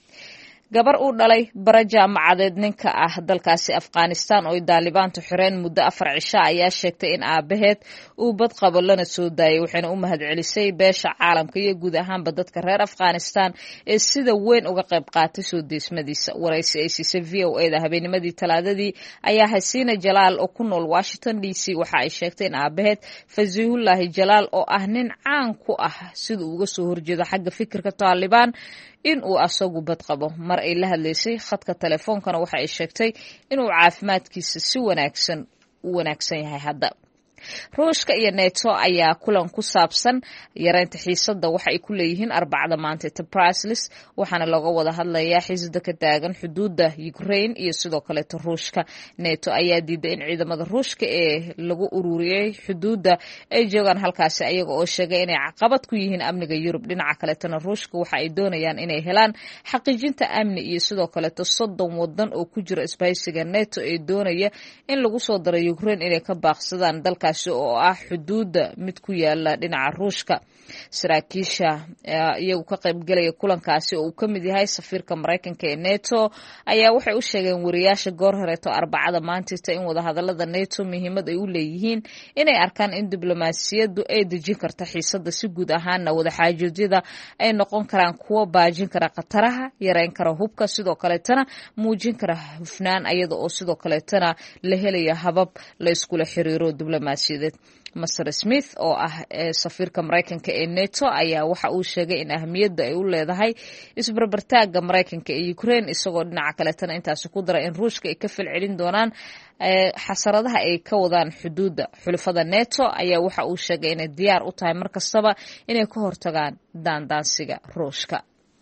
gabar uu dhalay bara jaamacadeed ninka ah dalkaasi Afghanistan oo Daalibaantu xireen muddo 4 cisho ayaa sheegtay in aabaheed uu bad qabo lana soo daayay, waxayna u mahadcelisay beesha caalamka iyo guud ahaanba dadka reer Afghanistan ee sida weyn uga qayb qaatay soo deesmadiisa. waraysi ay siisay VOA da habeennimadii Talaadadii ayaa Hasiina Jalaal oo ku nool Washington DC waxa ay sheegtay in aabaheed Fazihullah Jalaal oo ah nin caan ku ah sida uu uga soo horjeedo xagga fikirka Taliban in uu asagu bad qabo. mar ay la hadlaysay khadka telefoonkana waxa ay sheegtay inuu caafimaadkiisa si wanaagsan yahay hadda. Ruushka iyo NATO ayaa kulan ku saabsan yareynta xiisadda waxa ay ku leeyihiin Arbacada maanta Brussels, waxaana looga wada hadlayaa xiisada ka taagan xuduudda Ukraine iyo sidoo kale Ruushka. NATO ayaa diiday in ciidamada Ruushka ee lagu ururiyay xuduudda ay joogaan halkaasi ayaga oo sheegay inay caqabad ku yihiin amniga Yurub. dhinaca kale tan Ruushka waxa ay doonayaan inay helaan xaqiijinta amni iyo sidoo kale 30 wadan oo ku jira isbahaysiga NATO ee doonaya in lagu soo daro Ukraine inay ka baaqsadaan dalkaasi oo ah xuduuda mid ku yaala dhinaca Ruushka. saraakiisha iyagu ka qayb galaya kulankaasi oo uu ka mid yahay safiirka Mareykanka ee NATO ayaa waxay u sheegeen wariyaasha goor horeeto Arbacada maanta in wada hadallada NATO muhiimad ay u leeyihiin inay arkaan in diblomaasiyaddu ay dejin karto xiisadda si guud ahaanna wada xaajoodida ay noqon karaan kuwo baajin kara khataraha, yareyn kara hubka, sidoo kale tana muujin kara hufnaan ayada oo sidoo kale tana la helayo habab la iskula xiriiro diblomaasiyadeed. Mr. Smith oo ah safiirka Mareykanka ee NATO ayaa waxa uu sheegay in ahmiyadda ay u leedahay isbarbartaaga Mareykanka ee Ukraine, isagoo dhinaca kale tan intaas ku dara in Ruushka ay ka falcelin doonaan xasaradaha ay ka wadaan xuduudda. xulafada NATO ayaa waxa uu sheegay inay diyaar u tahay mar kastaba inay ka hortagaan daandaansiga Ruushka.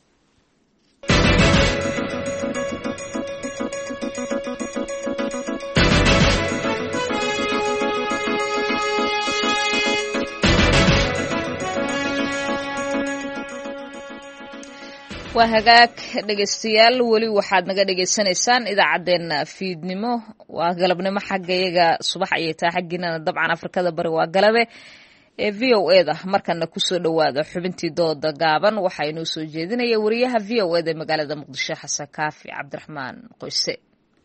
waa hagaag dhegeystayaal, weli waxaad naga dhegeysanaysaan idaacadeena fiidnimo. waa galabnimo xaggayaga subax ayay tahay, xaggiinana dabcan Afrikada bari waa galabe. ee VOA da markana kusoo dhawaada xubintii dooda gaaban waxaa inoo soo jeedinaya wariyaha VOA da magaalada Muqdisho Xasan Kaafi Cabdiraxmaan Qoyse.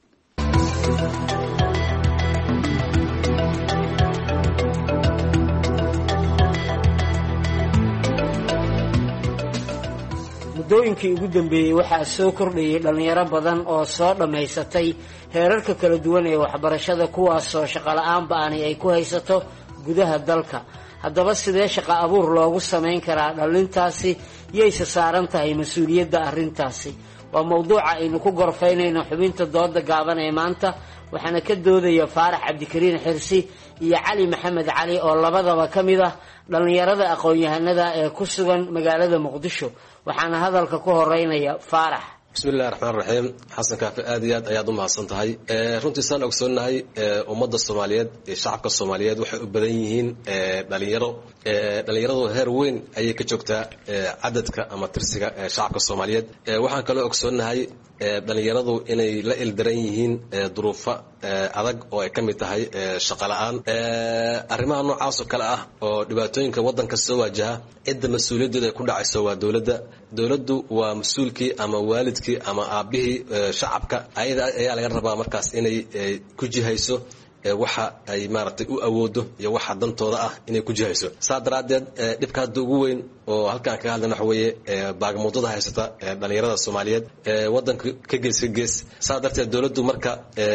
muddooyinkii ugu dambeeyey waxaa soo kordhayay dhallinyaro badan oo soo dhammaysatay heerarka kala duwan ee waxbarashada, kuwaasoo shaqola'aan ba'ani ay ku haysato gudaha dalka. haddaba sidee shaqo abuur loogu samayn karaa dhallintaasi? yayse saaran tahay mas-uuliyadda arrintaasi? waa mawduuca aynu ku gorfaynayno xubinta dooda gaaban ee maanta, waxaana ka doodaya Faarax Cabdikariin Xirsi iyo Cali Maxamed Cali oo labadaba ka mid ah dhallinyarada aqoon-yahanada ee ku sugan magaalada Muqdisho. waxaana hadalka ku horeynaya Faarax. bismillahi raxmaan raxiim. xasan kaafi aad iyo aad ayaad u mahadsan tahay. runtii saan ogsoonnahay ummadda Soomaaliyeed iyo shacabka Soomaaliyeed waxay u badan yihiin dhalinyaro. dhalinyaradu heer weyn ayay ka joogtaa cadadka ama tirsiga shacabka Soomaaliyeed. waxaan kaloo ogsoonnahay dhalinyaradu inay la ildaran yihiin duruufo adag oo ay ka mid tahay shaqo la'aan arrimaha noocaas oo kale ah oo dhibaatooyinka waddanka soo waajaha cidda mas-uuliyadooda ay ku dhacayso waa dowladdu waa mas-uulkii ama waalidkii ama aabbihii shacabka ayada ayaa laga rabaa markaas inay ku jihayso waxa ay maaragtay u awoodo iyo waxa dantooda ah inay ku jihayso saa daraaddeed dhibka hadda ugu weyn oo halkaan kaga hadlayna waxa weeye baagamuudada haysata dhalinyarada Soomaaliyeed waddanka ka gees saa darteed dowladdu marka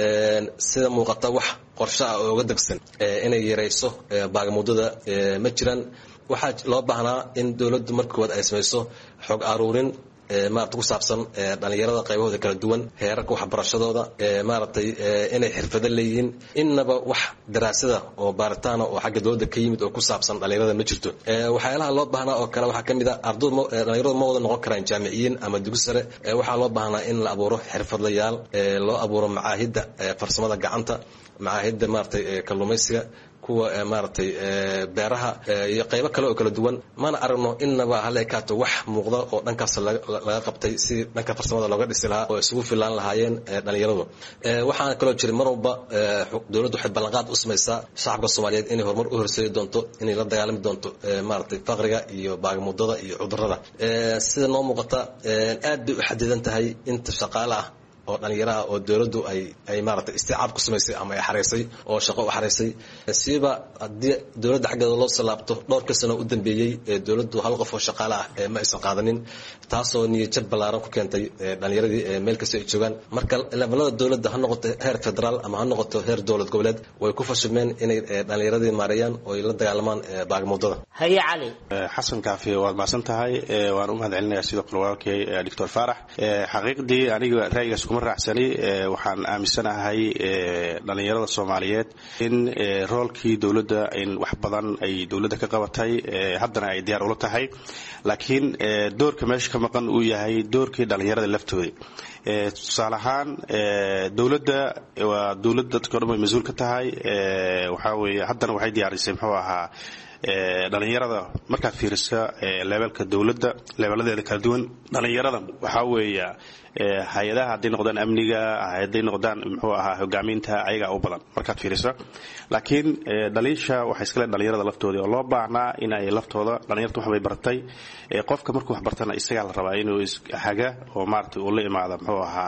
sida muuqata wax qorshe ah oo uga dagsan inay yareyso baagamuudada ma jiraan waxaa loo baahnaa in dowladdu markood ay samayso xog aruurin maaragtay ku saabsan dhalinyarada qaybahooda kala duwan heerarka waxbarashadooda maaragtay inay xirfado leeyihiin innaba wax daraasada oo baaritaana oo xagga dowladda ka yimid oo ku saabsan dhalinyarada ma jirto waxyaalaha loo baahnaa oo kale waxaa ka mid ah dhalinyaradu ma wada noqon karaan jaamiciyiin ama dugsi sare waxaa loo baahnaa in la abuuro xirfadlayaal loo abuuro macaahidda farsamada gacanta macaahidda maaragtay kalluumaysiga kuwa maaragtay beeraha iyo qaybo kale oo kala duwan mana aragno innaba hal ekaato wax muuqda oo dhankaas laga qabtay si dhanka farsamada looga dhisi lahaa oo isugu filaan lahaayeen dhalinyaradu waxaana kaloo jiray mar walba dowladdu waxay ballanqaad u samaysaa shacabka Soomaaliyeed inay horumar u horseedi doonto inay la dagaalami doonto maaragtay faqriga iyo baagamuudada iyo cudurrada sida noo muuqata aad bay u xadidan tahay inta shaqaale ah oo dhalinyaraha oo dowladdu ay maaragtay isticaab ku samaysay ama ay xareysay oo shaqo u xareysay siiba haddii dowladda xaggeeda loo salaabto dhowrka sano u dambeeyey dowladdu hal qof oo shaqaale ah ma aysan qaadanin taasoo niyad-jab ballaaran ku keentay dhalinyaradii meel kasta ay joogaan marka levelada dowladda ha noqoto heer federaal ama ha noqoto heer dowlad goboleed way ku fashilmeen inay dhalinyaradii maareeyaan oo ay la dagaalamaan baagamuudada haye cali xasan kaafi waad mahadsan tahay waan u mahadcelinayaa sidoo kale walaalkay doctor Faarax xaqiiqdii aniga ra'yigaas kuma raacsani waxaan aaminsanahay dhalinyarada Soomaaliyeed in roolkii dowladda in wax badan ay dowladda ka qabatay haddana ay diyaar u tahay laakiin doorka meesha ka maqan uu yahay doorkii dhalinyarada laftooda tusaale ahaan dowladda waa dowladda dadka dhan way mas'uul ka tahay waxa weeye haddana waxay diyaarisay muxuu ahaa dhalinyarada markaad fiiriso levelka dowladda leveladeeda kala duwan dhalinyarada waxaa weeye hay-adaha hadday noqdaan amniga hadday noqdaan muxuu ahaa hogaaminta ayagaa u badan markaad fiiriso laakiin dhaliisha waxay iska leen dhalinyarada laftooda oo loo baahnaa in ay laftooda dhalinyarta wax bay bartay qofka markuu wax bartana isagaa la rabaa inuu haga oo maaragtay uu la imaado muxuu ahaa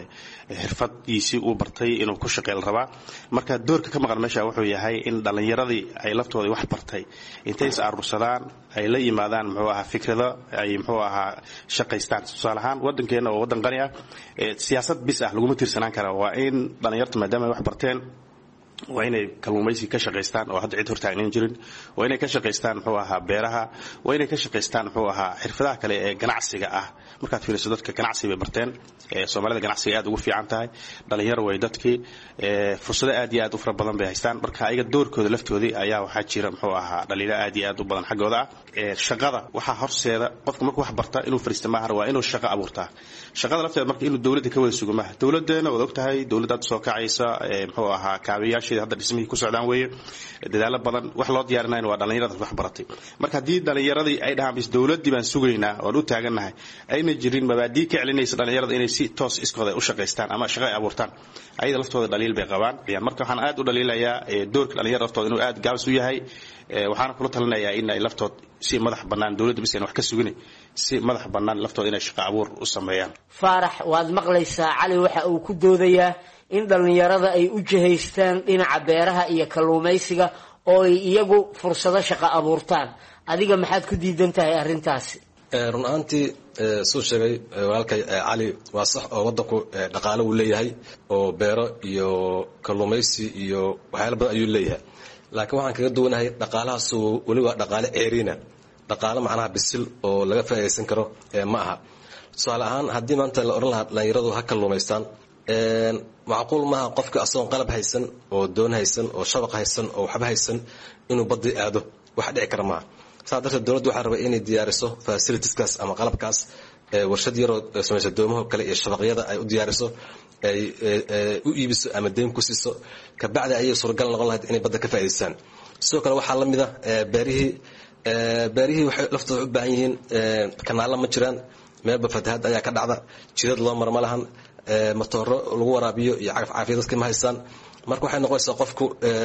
xirfadiisii uu bartay inuu ku shaqeyn rabaa marka doorka ka maqan meesha wuxuu yahay in dhalinyaradii ay laftooda wax bartay intay is aruursadaan ay la yimaadaan muxuu ahaa fikrado ay muxuu ahaa shaqaystaan tusaale ahaan waddankeena oo waddan qani ah siyaasad bis ah laguma tiirsanaan kara waa in dhalinyartu maadaama ay wax barteen waa inay kalluumaysi ka shaqaystaan oo hadda cid hortaagnan jirin waa inay ka shaqaystaan muxuu ahaa beeraha waa inay ka shaqaystaan muxuu ahaa xirfadaha kale ee ganacsiga ah markaad fiiriso dadka ganacsi bay barteen Soomaalida ganacsiga aad ugu fiican tahay dhalinyaro way dadkii fursado aad iyo aad u fara badan bay haystaan marka ayaga doorkooda laftoodii ayaa waxaa jira muxuu ahaa dhalinyaro aad iyo aad u badan xaggooda shaqada waxaa horseeda qofka markuu wax barta inuu fariisto maahan waa inuu shaqo abuurtaa shaqada lafteeda marka inuu dowladda ka wada sugo maaha dowladeena wada ogtahay dowladda soo kacaysa muxuu ahaa kaabiyaasha hadda dhismihii ku socdaan weeye dadaalo badan wax loo diyaarinayna waa dhalinyarada wax baratay marka haddii dhalinyaradii ay dhahaan bis dowladdii baan sugaynaa oon u taagannahay ayna jirin mabaadii ka celinaysa dhalinyarada inay si toos iskooda u shaqaystaan ama shaqo ay abuurtaan ayada laftooda dhaliil bay qabaan marka waxaan aad u dhaliilayaa doorka dhalinyarada laftooda inuu aad gaabis u yahay waxaana kula talinayaa in ay laftood si madax bannaan dowladda bis wax ka sugin si madax bannaan laftooda inay shaqo abuur u sameeyaan Faarax waad maqlaysaa cali waxa uu ku doodayaa in dhalinyarada ay u jihaystaan dhinaca beeraha iyo kalluumaysiga oo ay iyagu fursado shaqo abuurtaan adiga maxaad ku diidan tahay arrintaasi run ahaantii soo sheegay walaalkay cali waa sax oo waddanku dhaqaale uu leeyahay oo beero iyo kalluumaysi iyo waxyaalo badan ayuu leeyahay laakiin waxaan kaga duwanahay dhaqaalahaas weli waa dhaqaale ceeriina dhaqaale macnaha bisil oo laga faa'iidaysan karo ma aha tusaale ahaan haddii maanta la oran lahaa dhalinyaradu ha kalluumaystaan macquul maaha qofka asoon qalab haysan oo doon haysan oo shabaq haysan oo waxba haysan inuu baddi aado wax dhici kara maaha saa darteed dowladdu waxaa rabay inay diyaariso facilitieskaas ama qalabkaas warshad yaroo samaysa doomaho kale iyo shabaqyada ay u diyaariso ay u iibiso ama deyn ku siiso kabacdi ayay suuragal noqon lahayd inay badda ka faa'iidaystaan sidoo kale waxaa la mid ah beerihii waxay laftooda u baahan yihiin kanaalla ma jiraan meelba fatahaad ayaa ka dhacda jidad loo maro ma lahan matooro lagu waraabiyo iyo cagaf caafiya dadka ma haystaan marka waxay noqonaysaa qofku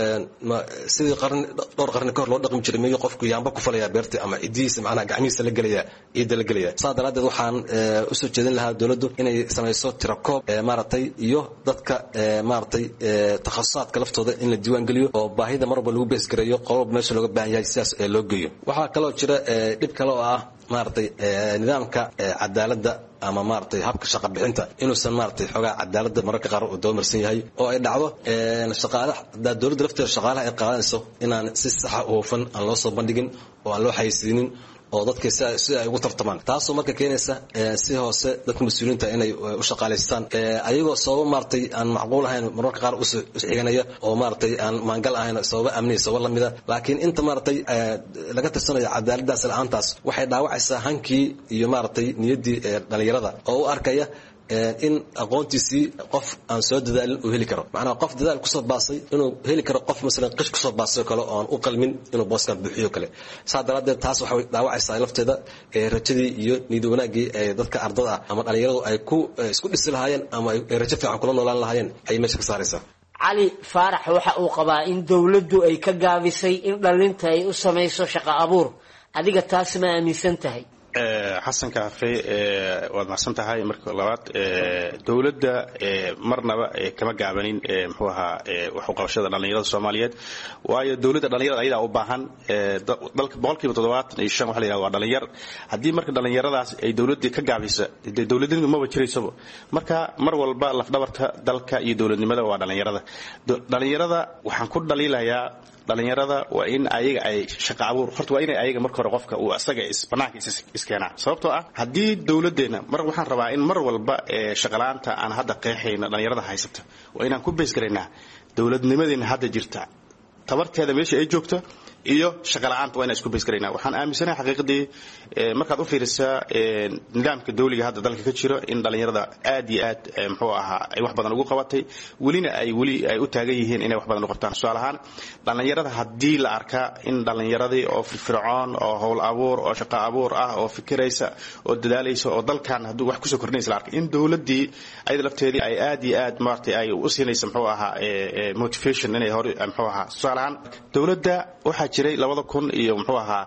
sidii dhowr qarni kahor loo dhaqmi jiray miyuu qofku yaamba ku falayaa beerta ama cidihiisa macnaha gacmihiisa la gelaya ciidda la gelaya saa daraaddeed waxaan usoo jeedin lahaa dowladdu inay samayso tirakoob maaragtay iyo dadka maaragtay takhasusaadka laftooda in la diiwaan geliyo oo baahida mar walba lagu beesgareeyo qololba meesha looga baahan yahay sidaas loo geeyo waxaa kaloo jira dhib kale oo ah maaragtay nidaamka cadaaladda ama maaragtay habka shaqa bixinta inuusan maaragtay xogaa cadaaladda mararka qaar uu doomarsan yahay oo ay dhacdo shaqaalaha dowladda lafteeda shaqaalaha ay qaadanayso inaan si saxa u hufan aan loo soo bandhigin oo aan loo xayeysiinin oo dadka si ay ugu tartamaan taasoo marka keenaysa si hoose dadka mas-uuliyiinta inay u shaqaalaystaan ayagoo sababo maaragtay aan macquul ahayn mararka qaar u xiganaya oo maaragtay aan maangal ahayn sababa amni sababa lamida laakiin inta maaragtay laga tirsanayo cadaaladaas la-aantaas waxay dhaawacaysaa hankii iyo maaragtay niyaddii dhalinyarada oo u arkaya in aqoontiisii qof aan soo dadaalin uu heli karo macnaha qof dadaal kusoo baasay inuu heli karo qof masalan qish kusoo baasay kale oo aan u qalmin inuu booskan buuxiyo kale saa daraaddeed taas waxay dhaawacaysaa lafteeda rajadii iyo niyad wanaaggii dadka ardada ama dhalinyaradu ay isku dhisi lahaayeen ama ay rajo fiican kula noolaan lahaayeen ayay meesha ka saaraysaa cali faarax waxa uu qabaa in dowladdu ay ka gaabisay in dhalinta ay u samayso shaqo abuur adiga taas ma aaminsan tahay xasan kaafe waad mahadsan tahay marka labaad dowladda marnaba kama gaabanin muxuu ahaa wax u qabashada dhalinyarada Soomaaliyeed waayo dowladda dhalinyarada ayada u baahan dalka 75% waxa la yiraahdaa waa dhalinyar hadii marka dhalinyaradaas ay dowladda ka gaabisa dowladnimadu ma wajiraysaba marka mar walba laf dhabarta dalka iyo dowladnimada waa dhalinyarada waxaan ku dhaliilayaa dhalinyarada waa in ayaga ay shaqo abuur horta waa in ayaga marka hore qofka uu asaga isbanaanka iskeenaa sababtoo ah haddii dowladeena mar waxaan rabaa in mar walba shaqalaanta aan hadda qeexayno dhalinyarada haysata waa inaan ku bees garaynaa dowladnimadeena hadda jirta tabarteeda meesha ay joogto iyo shaqalaanta waa inaan isku bees garaynaa waxaan aaminsanahay xaqiiqdii markaad u fiirisaa nidaamka dawliga hadda dalka ka jiro in dhalinyarada aad iyo aad muxuu ahaa ay wax badan ugu qabatay welina ay u taagan yihiin inay wax badan u qabtaan tusaale ahaan dhalinyarada haddii la arkaa in dhalinyaradii oo firfircoon oo howl abuur oo shaqo abuur ah oo fikiraysa oo dadaalaysa oo dalkan hadduu wax kusoo kordhinaysa la arkay in dowladdii ayada lafteedii ay aad iyo aad maaragtay ay u siinaysa muxuu ahaa motivation inay hore muxuu ahaa tusaale ahaan dowladda waxaa jiray 2000 iyo muxuu ahaa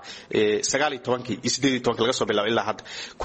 19 iyo 18 laga soo bilaabo ilaa hadda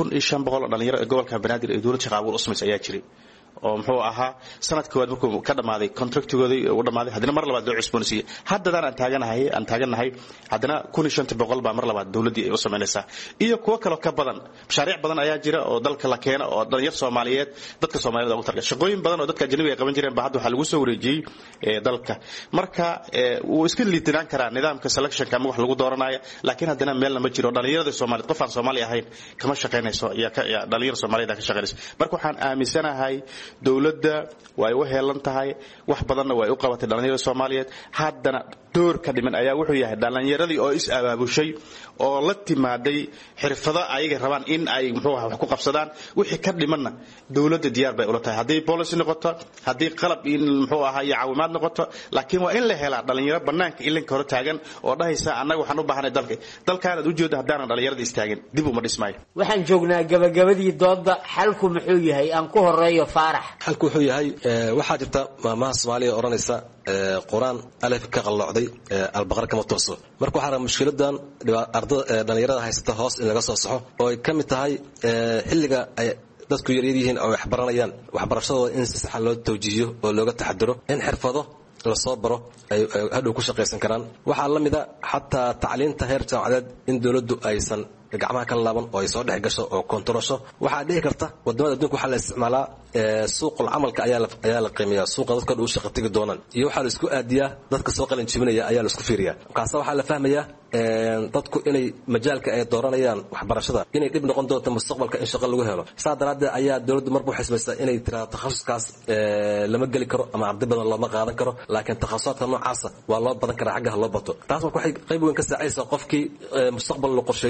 1500 dhalinyaro gobolka Banaadir ee dowladda shaqo abuur u sameysay ayaa jiray oo muxuu ahaa sanadkood markuu ka dhamaaday contractigoodii uu dhamaaday hadana mar labaad loo cusboonsiiyay haddana aan taaganahay hadana 1500 baa mar labaad dawladii ay u sameynaysaa iyo kuwa kale ka badan mashaariic badan ayaa jira oo dalka la keeno oo dhalinyar Soomaaliyeed dadka Soomaalida ugu targa shaqooyin badan oo dadka ajnabiga ay qaban jireen baa hadda waxa lagu soo wareejiyay dalka marka uu iska liitinaan karaa nidaamka selection kama wax lagu dooranayo laakiin hadana meel lama jiro dhalinyarada Soomaaliyeed qof aan Soomaali ahayn kama shaqeynayso iyo dhalinyar Soomaaliyeed ka shaqeynayso marka waxaan aaminsanahay dowladda way u heelan tahay wax badanna way u qabatay dhalinyarada Soomaaliyeed haddana door ka dhiman ayaa wuxuu yahay dhalinyaradii oo is abaabushay oo la timaaday xirfado ayaga rabaan in ay muxuu wax ku qabsadaan wixii ka dhimanna dowladda diyaar bay u tahay hadii policy noqoto hadii qalab in muxuu ahaa caawimaad noqoto laakiin waa in la helaa dhalinyaro banaanka ilinka hor taagan oo dhahaysa anaga waxaan u baahanay dalkaana u jeedo hadaan dhalinyarada istaagin dib uma dhismaayo waxaan joognaa gabagabadii doodda xalku muxuu yahay aan ku horeeyo Faarax xalku wuxuu yahay waxa jirta maamaha Soomaaliya oranaysa quraan alif ka qalloocday albaqar kama tooso marka waxa mushkiladan ardada dhalinyarada haysata hoos in laga soo saxo oo ay kamid tahay xilliga ay dadku yar yihiin oo wax baranayaan waxbarashadooda in si sax loo tawjiihiyo oo looga taxadiro in xirfado la soo baro ay hadhow ku shaqeysan karaan waxa la mid ah xataa tacliinta heer jaamacadeed in dawladdu aysan gacmaha ka laaban oo ay soo dhex gasho oo kontrolsho waxa dhici karta wadamada adduunka waxa la isticmaalaa suuqul amalka ayaa la qiimeeyaa suuqa dadka u shaqo tagi doonaan iyo waxa la isku aadiyaa dadka soo qalin jibinaya ayaa la isku fiiriyaa kaasa waxa la fahmayaa dadku inay majaalka ay dooranayaan waxbarashada inay dib noqon doonto mustaqbalka in shaqo lagu helo saadaraada ayaa dawladdu markuu xisbaysaa inay tiraado takhasuskaas lama gali karo ama arday badan looma qaadan karo laakiin takhasusaadka noocaasa waa loo badan karaa xagga loo bato taas waxay qayb weyn ka saacaysaa qofkii mustaqbal loo qorsheeyay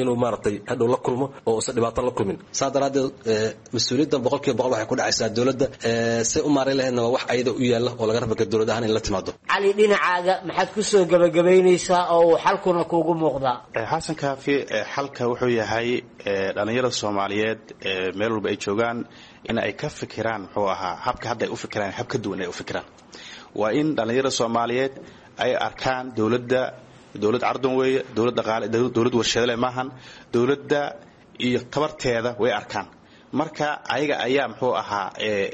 inuu maaragtay hadhow la kulmo oo uusan dhibaato la kulmin saa daraaddeed mas-uuliyaddan 100% waxay ku dhacaysaa dowladda say u maareyn lahaydna waa wax ayada u yaalla oo laga raba ka dowlad ahaan in la timaado cali dhinacaaga maxaad ku soo gabagabaynaysaa oo uu xalkuna kuugu muuqdaa xasan kaafi xalka wuxuu yahay dhalinyarada Soomaaliyeed meel walba ay joogaan in ay ka fikiraan muxuu ahaa habka hadda ay u fikiraan hab ka duwan ay u fikiraan waa in dhalinyarada Soomaaliyeed ay arkaan dowlad ardan weeye dowlad dhaqaale dowlad warshado maahan dowladda iyo tabarteeda way arkaan marka ayaga ayaa muxuu ahaa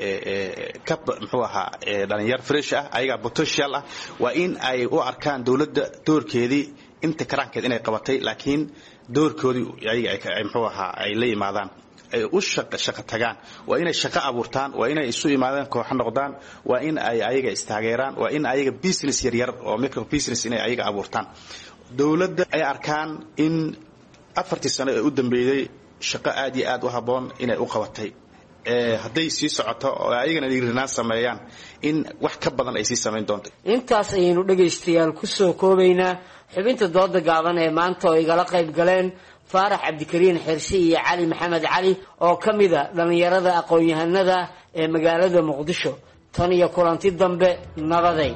dhalinyar fresh ah ayaga potential ah waa in ay u arkaan dowladda doorkeedii inta karaankeed inay qabatay laakiin doorkoodii ayaga ay muxuu ahaa ay la yimaadaan ay u shaqo tagaan waa inay shaqo abuurtaan waa inay isu imaadaan koox noqdaan waa in ay ayaga istaageeraan waa in ayaga business yar oo micro business inay ayaga abuurtaan dowladda ay arkaan in 4 sano ee u dambeeyay shaqo aad iyo aad u haboon inay u qabatay hadday sii socoto oo ayagana dhiiranaan sameeyaan in wax ka badan ay sii sameyn doonto intaas ayaynu dhagaystayaal ku soo koobaynaa xubinta dooda gaaban ee maanta oo igala qayb galeen faarax cabdikariin xirsi iyo cali maxamed cali oo ka mida dhalinyarada aqoon-yahanada ee magaalada muqdisho tan iyo kulanti dambe nabaday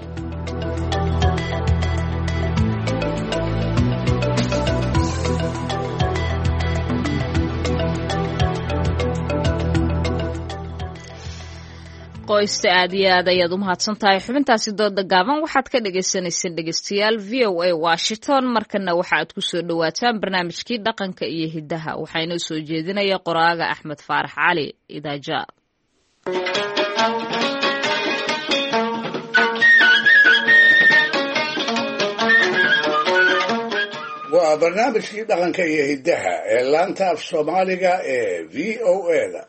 qoysta aad iyo aad ayaad u mahadsan tahay xubintaasi dooda gaaban waxaad ka dhagaysanayseen dhegaystayaal VOA Washington markana waxa aad ku soo dhawaataan barnaamijkii dhaqanka iyo hidaha waxayna soo jeedinaya qoraaga Axmed Faarax Cali Idaaja waa barnaamijkii dhaqanka iyo hidaha ee laanta af Soomaaliga ee VOA-da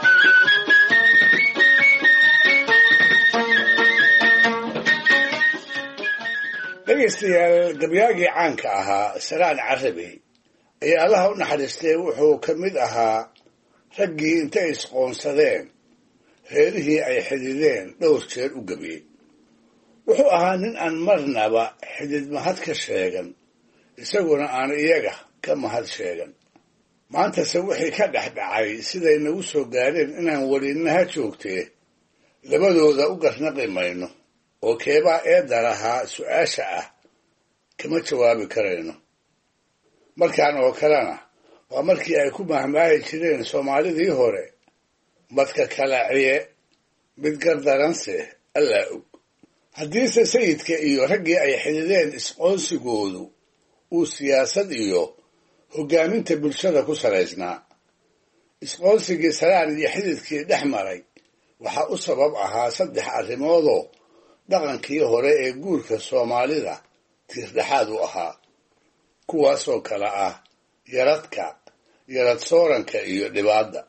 dhegaystayaal gabyaagii caanka ahaa Saraan Carabi ayaa allaha u naxariistay wuxuu ka mid ahaa raggii intay isqoonsadeen reerihii ay xidideen dhowr jeer u gabiyey wuxuu ahaa nin aan marnaba xidid mahad ka sheegan isaguna aan iyaga ka mahad sheegan maantase wixii ka dhex dhacay siday nagu soo gaadheen inaan welinaha joogtee labadooda u garnaqi mayno oo keebaa eedda lahaa su-aasha ah kama jawaabi karayno markaan oo kalena waa markii ay ku mahmaahi jireen soomaalidii hore madka kalaciye mid gardaranse allaa og haddiise sayidka iyo raggii ay xidideen isqoonsigoodu uu siyaasad iyo hoggaaminta bulshada ku salaysnaa isqoonsigii Saraan iyo xididkii dhex maray waxaa u sabab ahaa 3 arrimoodoo dhaqankii hore ee guurka Soomaalida tiirdhaxaad u ahaa kuwaasoo kala ah yaradka yarad sooranka iyo dhibaada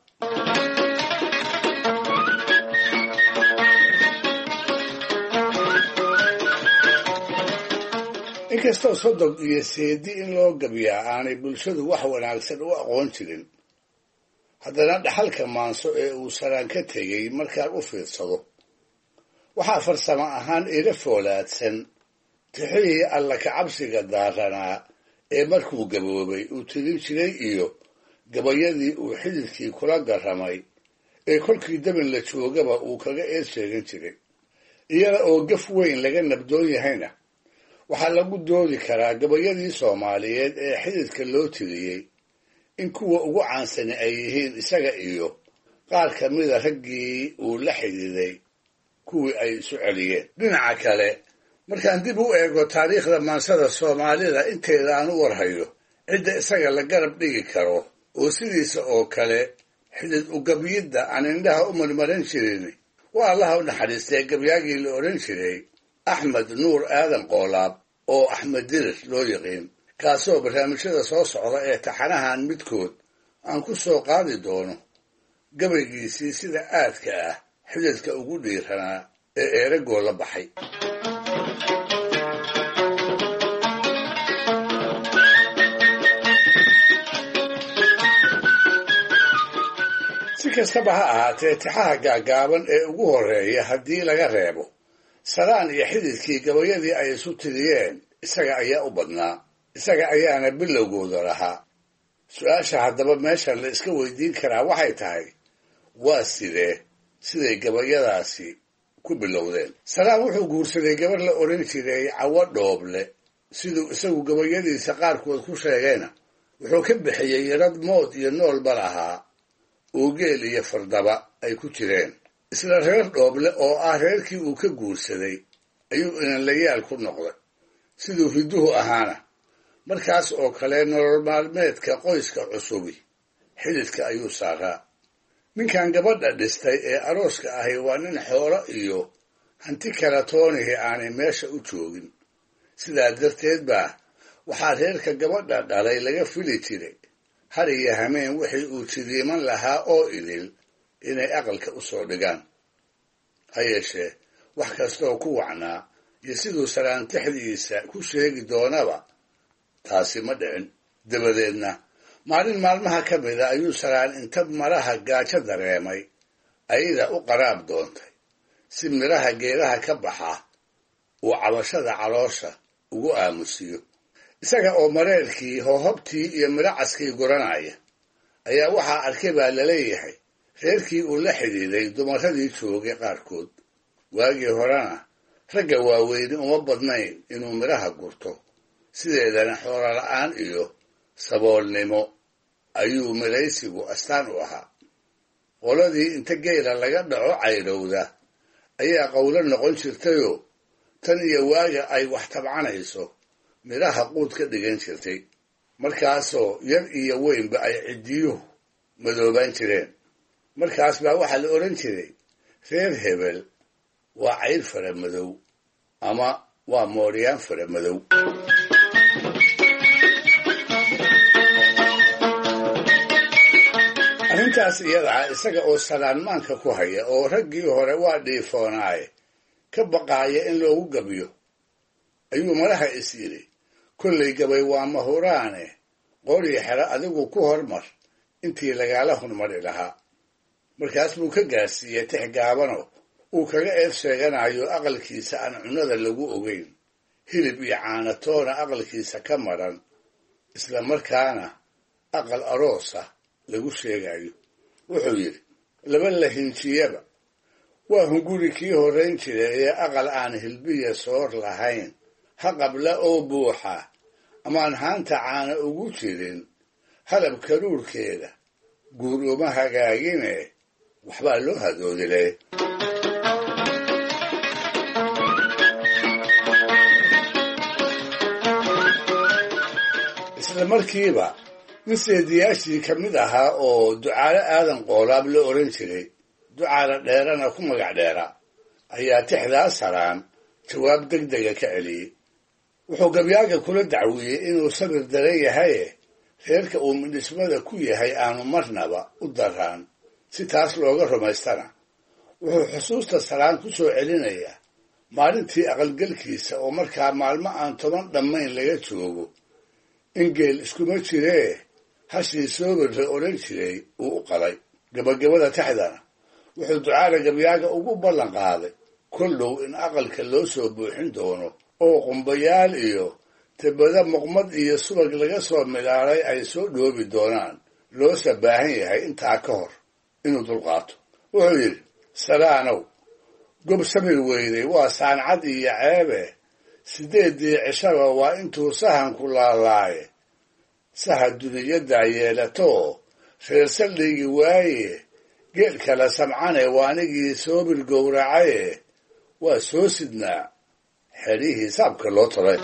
inkastoo sodog iyo seedi in loo gabiyaa aanay bulshadu wax wanaagsan u aqoon jirin haddana dhaxalka maanso ee uu Saraan ka tegey markaan u fiirsado waxaa farsamo ahaan ila foolaadsan tixihii alla ka cabsiga daaranaa ee markuu gaboobay uu tirin jiray iyo gabayadii uu xididkii kula garamay ee kolkii dabin la joogaba uu kaga eed sheegan jiray iyada oo gaf weyn laga nabdoon yahayna waxaa lagu doodi karaa gabayadii Soomaaliyeed ee xididka loo tiriyey in kuwa ugu caansani ay yihiin isaga iyo qaar ka mida raggii uu la xididay kuwii ay isu celiyeen dhinaca kale markaan dib u eego taariikhda maansada Soomaalida inteeda aan u warhayo cidda isaga la garab dhigi karo oo sidiisa oo kale xidid u gabyidda aan indhaha u marmaran jirin waa allaha u naxariistay gabyaagii la odhan jiray Axmed Nuur Aadan Qoolaab oo Axmed Dirir loo yaqiin kaasoo barnaamijyada soo socda ee taxanahan midkood aan ku soo qaadi doono gabaygiisii sida aadka ah xididka ugu dhiiranaa ee eeragoo la baxay si kastaba ha ahaatee tixaha gaagaaban ee ugu horreeya haddii laga reebo Saraan iyo xididkii gabayadii ay isu tiriyeen isaga ayaa u badnaa isaga ayaana bilowgooda lahaa su-aasha haddaba meeshan la iska weydiin karaa waxay tahay waa siday gabayadaasi ku bilowdeen. Salaan wuxuu guursaday gabar la odhan jiray Cawo Dhooble, siduu isagu gabayadiisa qaarkood ku sheegayna wuxuu ka bixiyey yarad mood iyo noolba lahaa oo geel iyo fardaba ay ku jireen. Isla reer Dhooble oo ah reerkii uu ka guursaday ayuu inanlayaal ku noqday. Siduu hidduhu ahaana markaas oo kale nolol maalmeedka qoyska cusubi xididka ayuu saaraa. Ninkan gabadha dhistay ee arooska ahi waa nin xoolo iyo hanti kala toonihii aanay meesha u joogin. Sidaa darteed baa waxaa reerka gabadha dhalay laga fili jiray har iyo hameen wixii uu jidiiman lahaa oo idil inay aqalka u soo dhigaan. Ha yeeshee wax kastoo ku wacnaa iyo siduu salaantixdiisa ku sheegi doonaba taasi ma dhicin. Dabadeedna maalin maalmaha ka mida ayuu Salaan inta maraha gaajo dareemay ayada u qaraab doontay si miraha geedaha ka baxa uu cabashada caloosha ugu aamusiyo. Isaga oo mareerkii hoohobtii iyo miracaskii guranaya ayaa waxaa arkay baa laleeyahay reerkii uu la xidhiiday dumaradii joogay qaarkood. Waagii horena ragga waaweyni uma badnayn inuu miraha gurto, sideedana xoolo la'aan iyo saboolnimo ayuu milaysigu astaan u ahaa. Qoladii inta geela laga dhaco cayrowda ayaa qowlo noqon jirtayoo tan iyo waaga ay wax tabcanayso midhaha quud ka dhigan jirtay. Markaasoo yar iyo weynba ay ciddiyuhu madoobaan jireen. Markaas baa waxaa la odhan jiray reer hebel waa cayr fara madow ama waa mooryaan fara madow. arrintaas iyada ah isaga oo Salaan maanka ku haya oo raggii hore waa dhiifoonaaye ka baqaaya in loogu gabiyo ayuu madaxa is yidhi kollay gabay waa mahuraane qorii xero adigu ku hormar intii lagaala hormari lahaa. Markaas buu ka gaarsiiyey tix gaabano uu kaga eed sheeganayo aqalkiisa aan cunnada lagu ogeyn, hilib iyo caanatoona aqalkiisa ka maran, isla markaana aqal aroosa lagu sheegayo. Wuxuu yidhi laba lahinjiyaba waa hunguri kii horrayn jiray ee aqal aan hilbiya soor lahayn, ha qabla oo buuxa amaan haanta caana ugu jirin, halab karuurkeeda guur uma hagaagine waxbaa loo hadoodile. isla markiiba nin seediyaashii ka mid ahaa oo Ducaale Aadan Qoolaab la odhan jiray, Ducaale Dheerana ku magac dheera, ayaa tixdaa Salaan jawaab degdega ka celiyey. Wuxuu gabyaaga kula dacwiyey inuu sabir daran yahaye reerka uu midhismada ku yahay aanu marnaba u daraan. Si taas looga rumaystana wuxuu xusuusta Salaan ku soo celinayaa maalintii aqalgalkiisa oo markaa maalmo aan 10 dhammayn laga joogo in geel iskuma jiree hashii soobir la odhan jiray uu u qalay. Gabagabada taxdana wuxuu Ducaale gabyaaga ugu ballan qaaday kollow in aqalka loo soo buuxin doono oo qumbayaal iyo tebada muqmad iyo subag laga soo milaalay ay soo dhoobi doonaan, loose baahan yahay intaa ka hor inuu dulqaato. Wuxuu yidhi Salaanow gob samir weyday waa saancad iyo ceebe, 8 cishaba waa intuu sahanku laalaaye, saha duniyaddaa yeelato reer saldhigi waaye, geel kala samcane waanigii soobir gowracaye, waa soo sidnaa xerihii saabka loo tolay.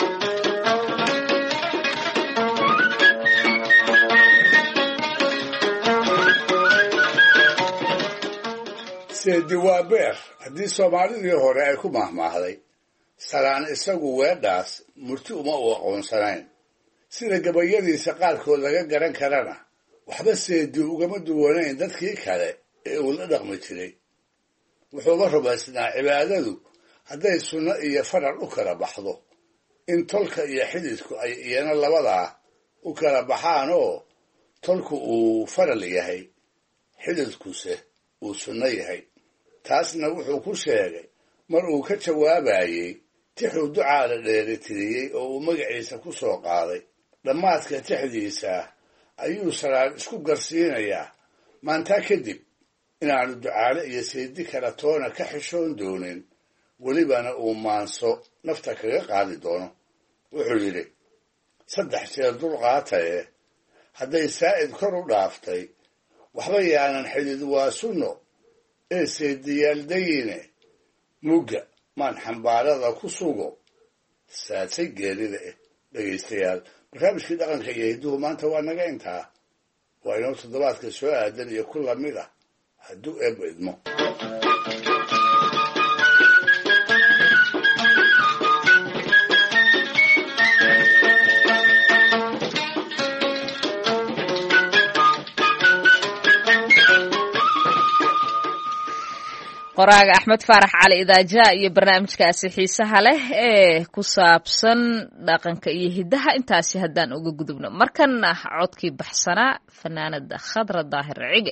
seedi waa beer haddii Soomaalidii hore ay ku mahmaahday. Salaan isagu weedhaas murti uma u aqoonsanayn. Sida gabayadiisa qaarkood laga garan karana waxba seedi ugama duwanayn dadkii kale ee uu la dhaqmi jiray. Wuxuuba rumaysnaa cibaadadu hadday sunno iyo faral u kala baxdo in tolka iyo xididku ay iyana labadaa u kala baxaan oo tolku uu faral yahay xididkuse uu sunno yahay. taasna wuxuu ku sheegay mar uu ka jawaabayey tixuu Ducaale Dheere tiriyey oo uu magaciisa ku soo qaaday. Dhammaadka tixdiisa ayuu Saraar isku garsiinayaa maantaa kadib inaanu Ducaale iyo Saydi kala toona ka xishoon doonin, welibana uu maanso nafta kaga qaadi doono. Wuxuu yidhi 3 jeer dulqaataye hadday saa'id kor u dhaaftay waxba yaanan xidid waa sunno ee Saydiyaaldayine mugga maan xambaarada ku sugo saasay geerida dhegaystayaal. barnaamijkii dhaqanka iyo hidduhu maanta waa naga intaa. waa inoo toddobaadka soo aadan iyo ku lamid ah hadduu eebba idmo. qoraaga Axmed Faarax Cali Idaaja iyo barnaamijkaasi xiisaha leh ee ku saabsan dhaqanka iyo hidaha. intaasi haddaan uga gudubno, markana codkii baxsanaa fanaanada Khadra Daahir Cige.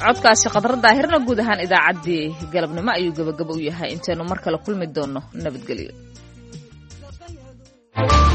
codkaasi khadra daahirna guud ahaan idaacaddii galabnimo ayuu gabagabo u yahay intaynu mar kale kulmi doonno nabadgelyo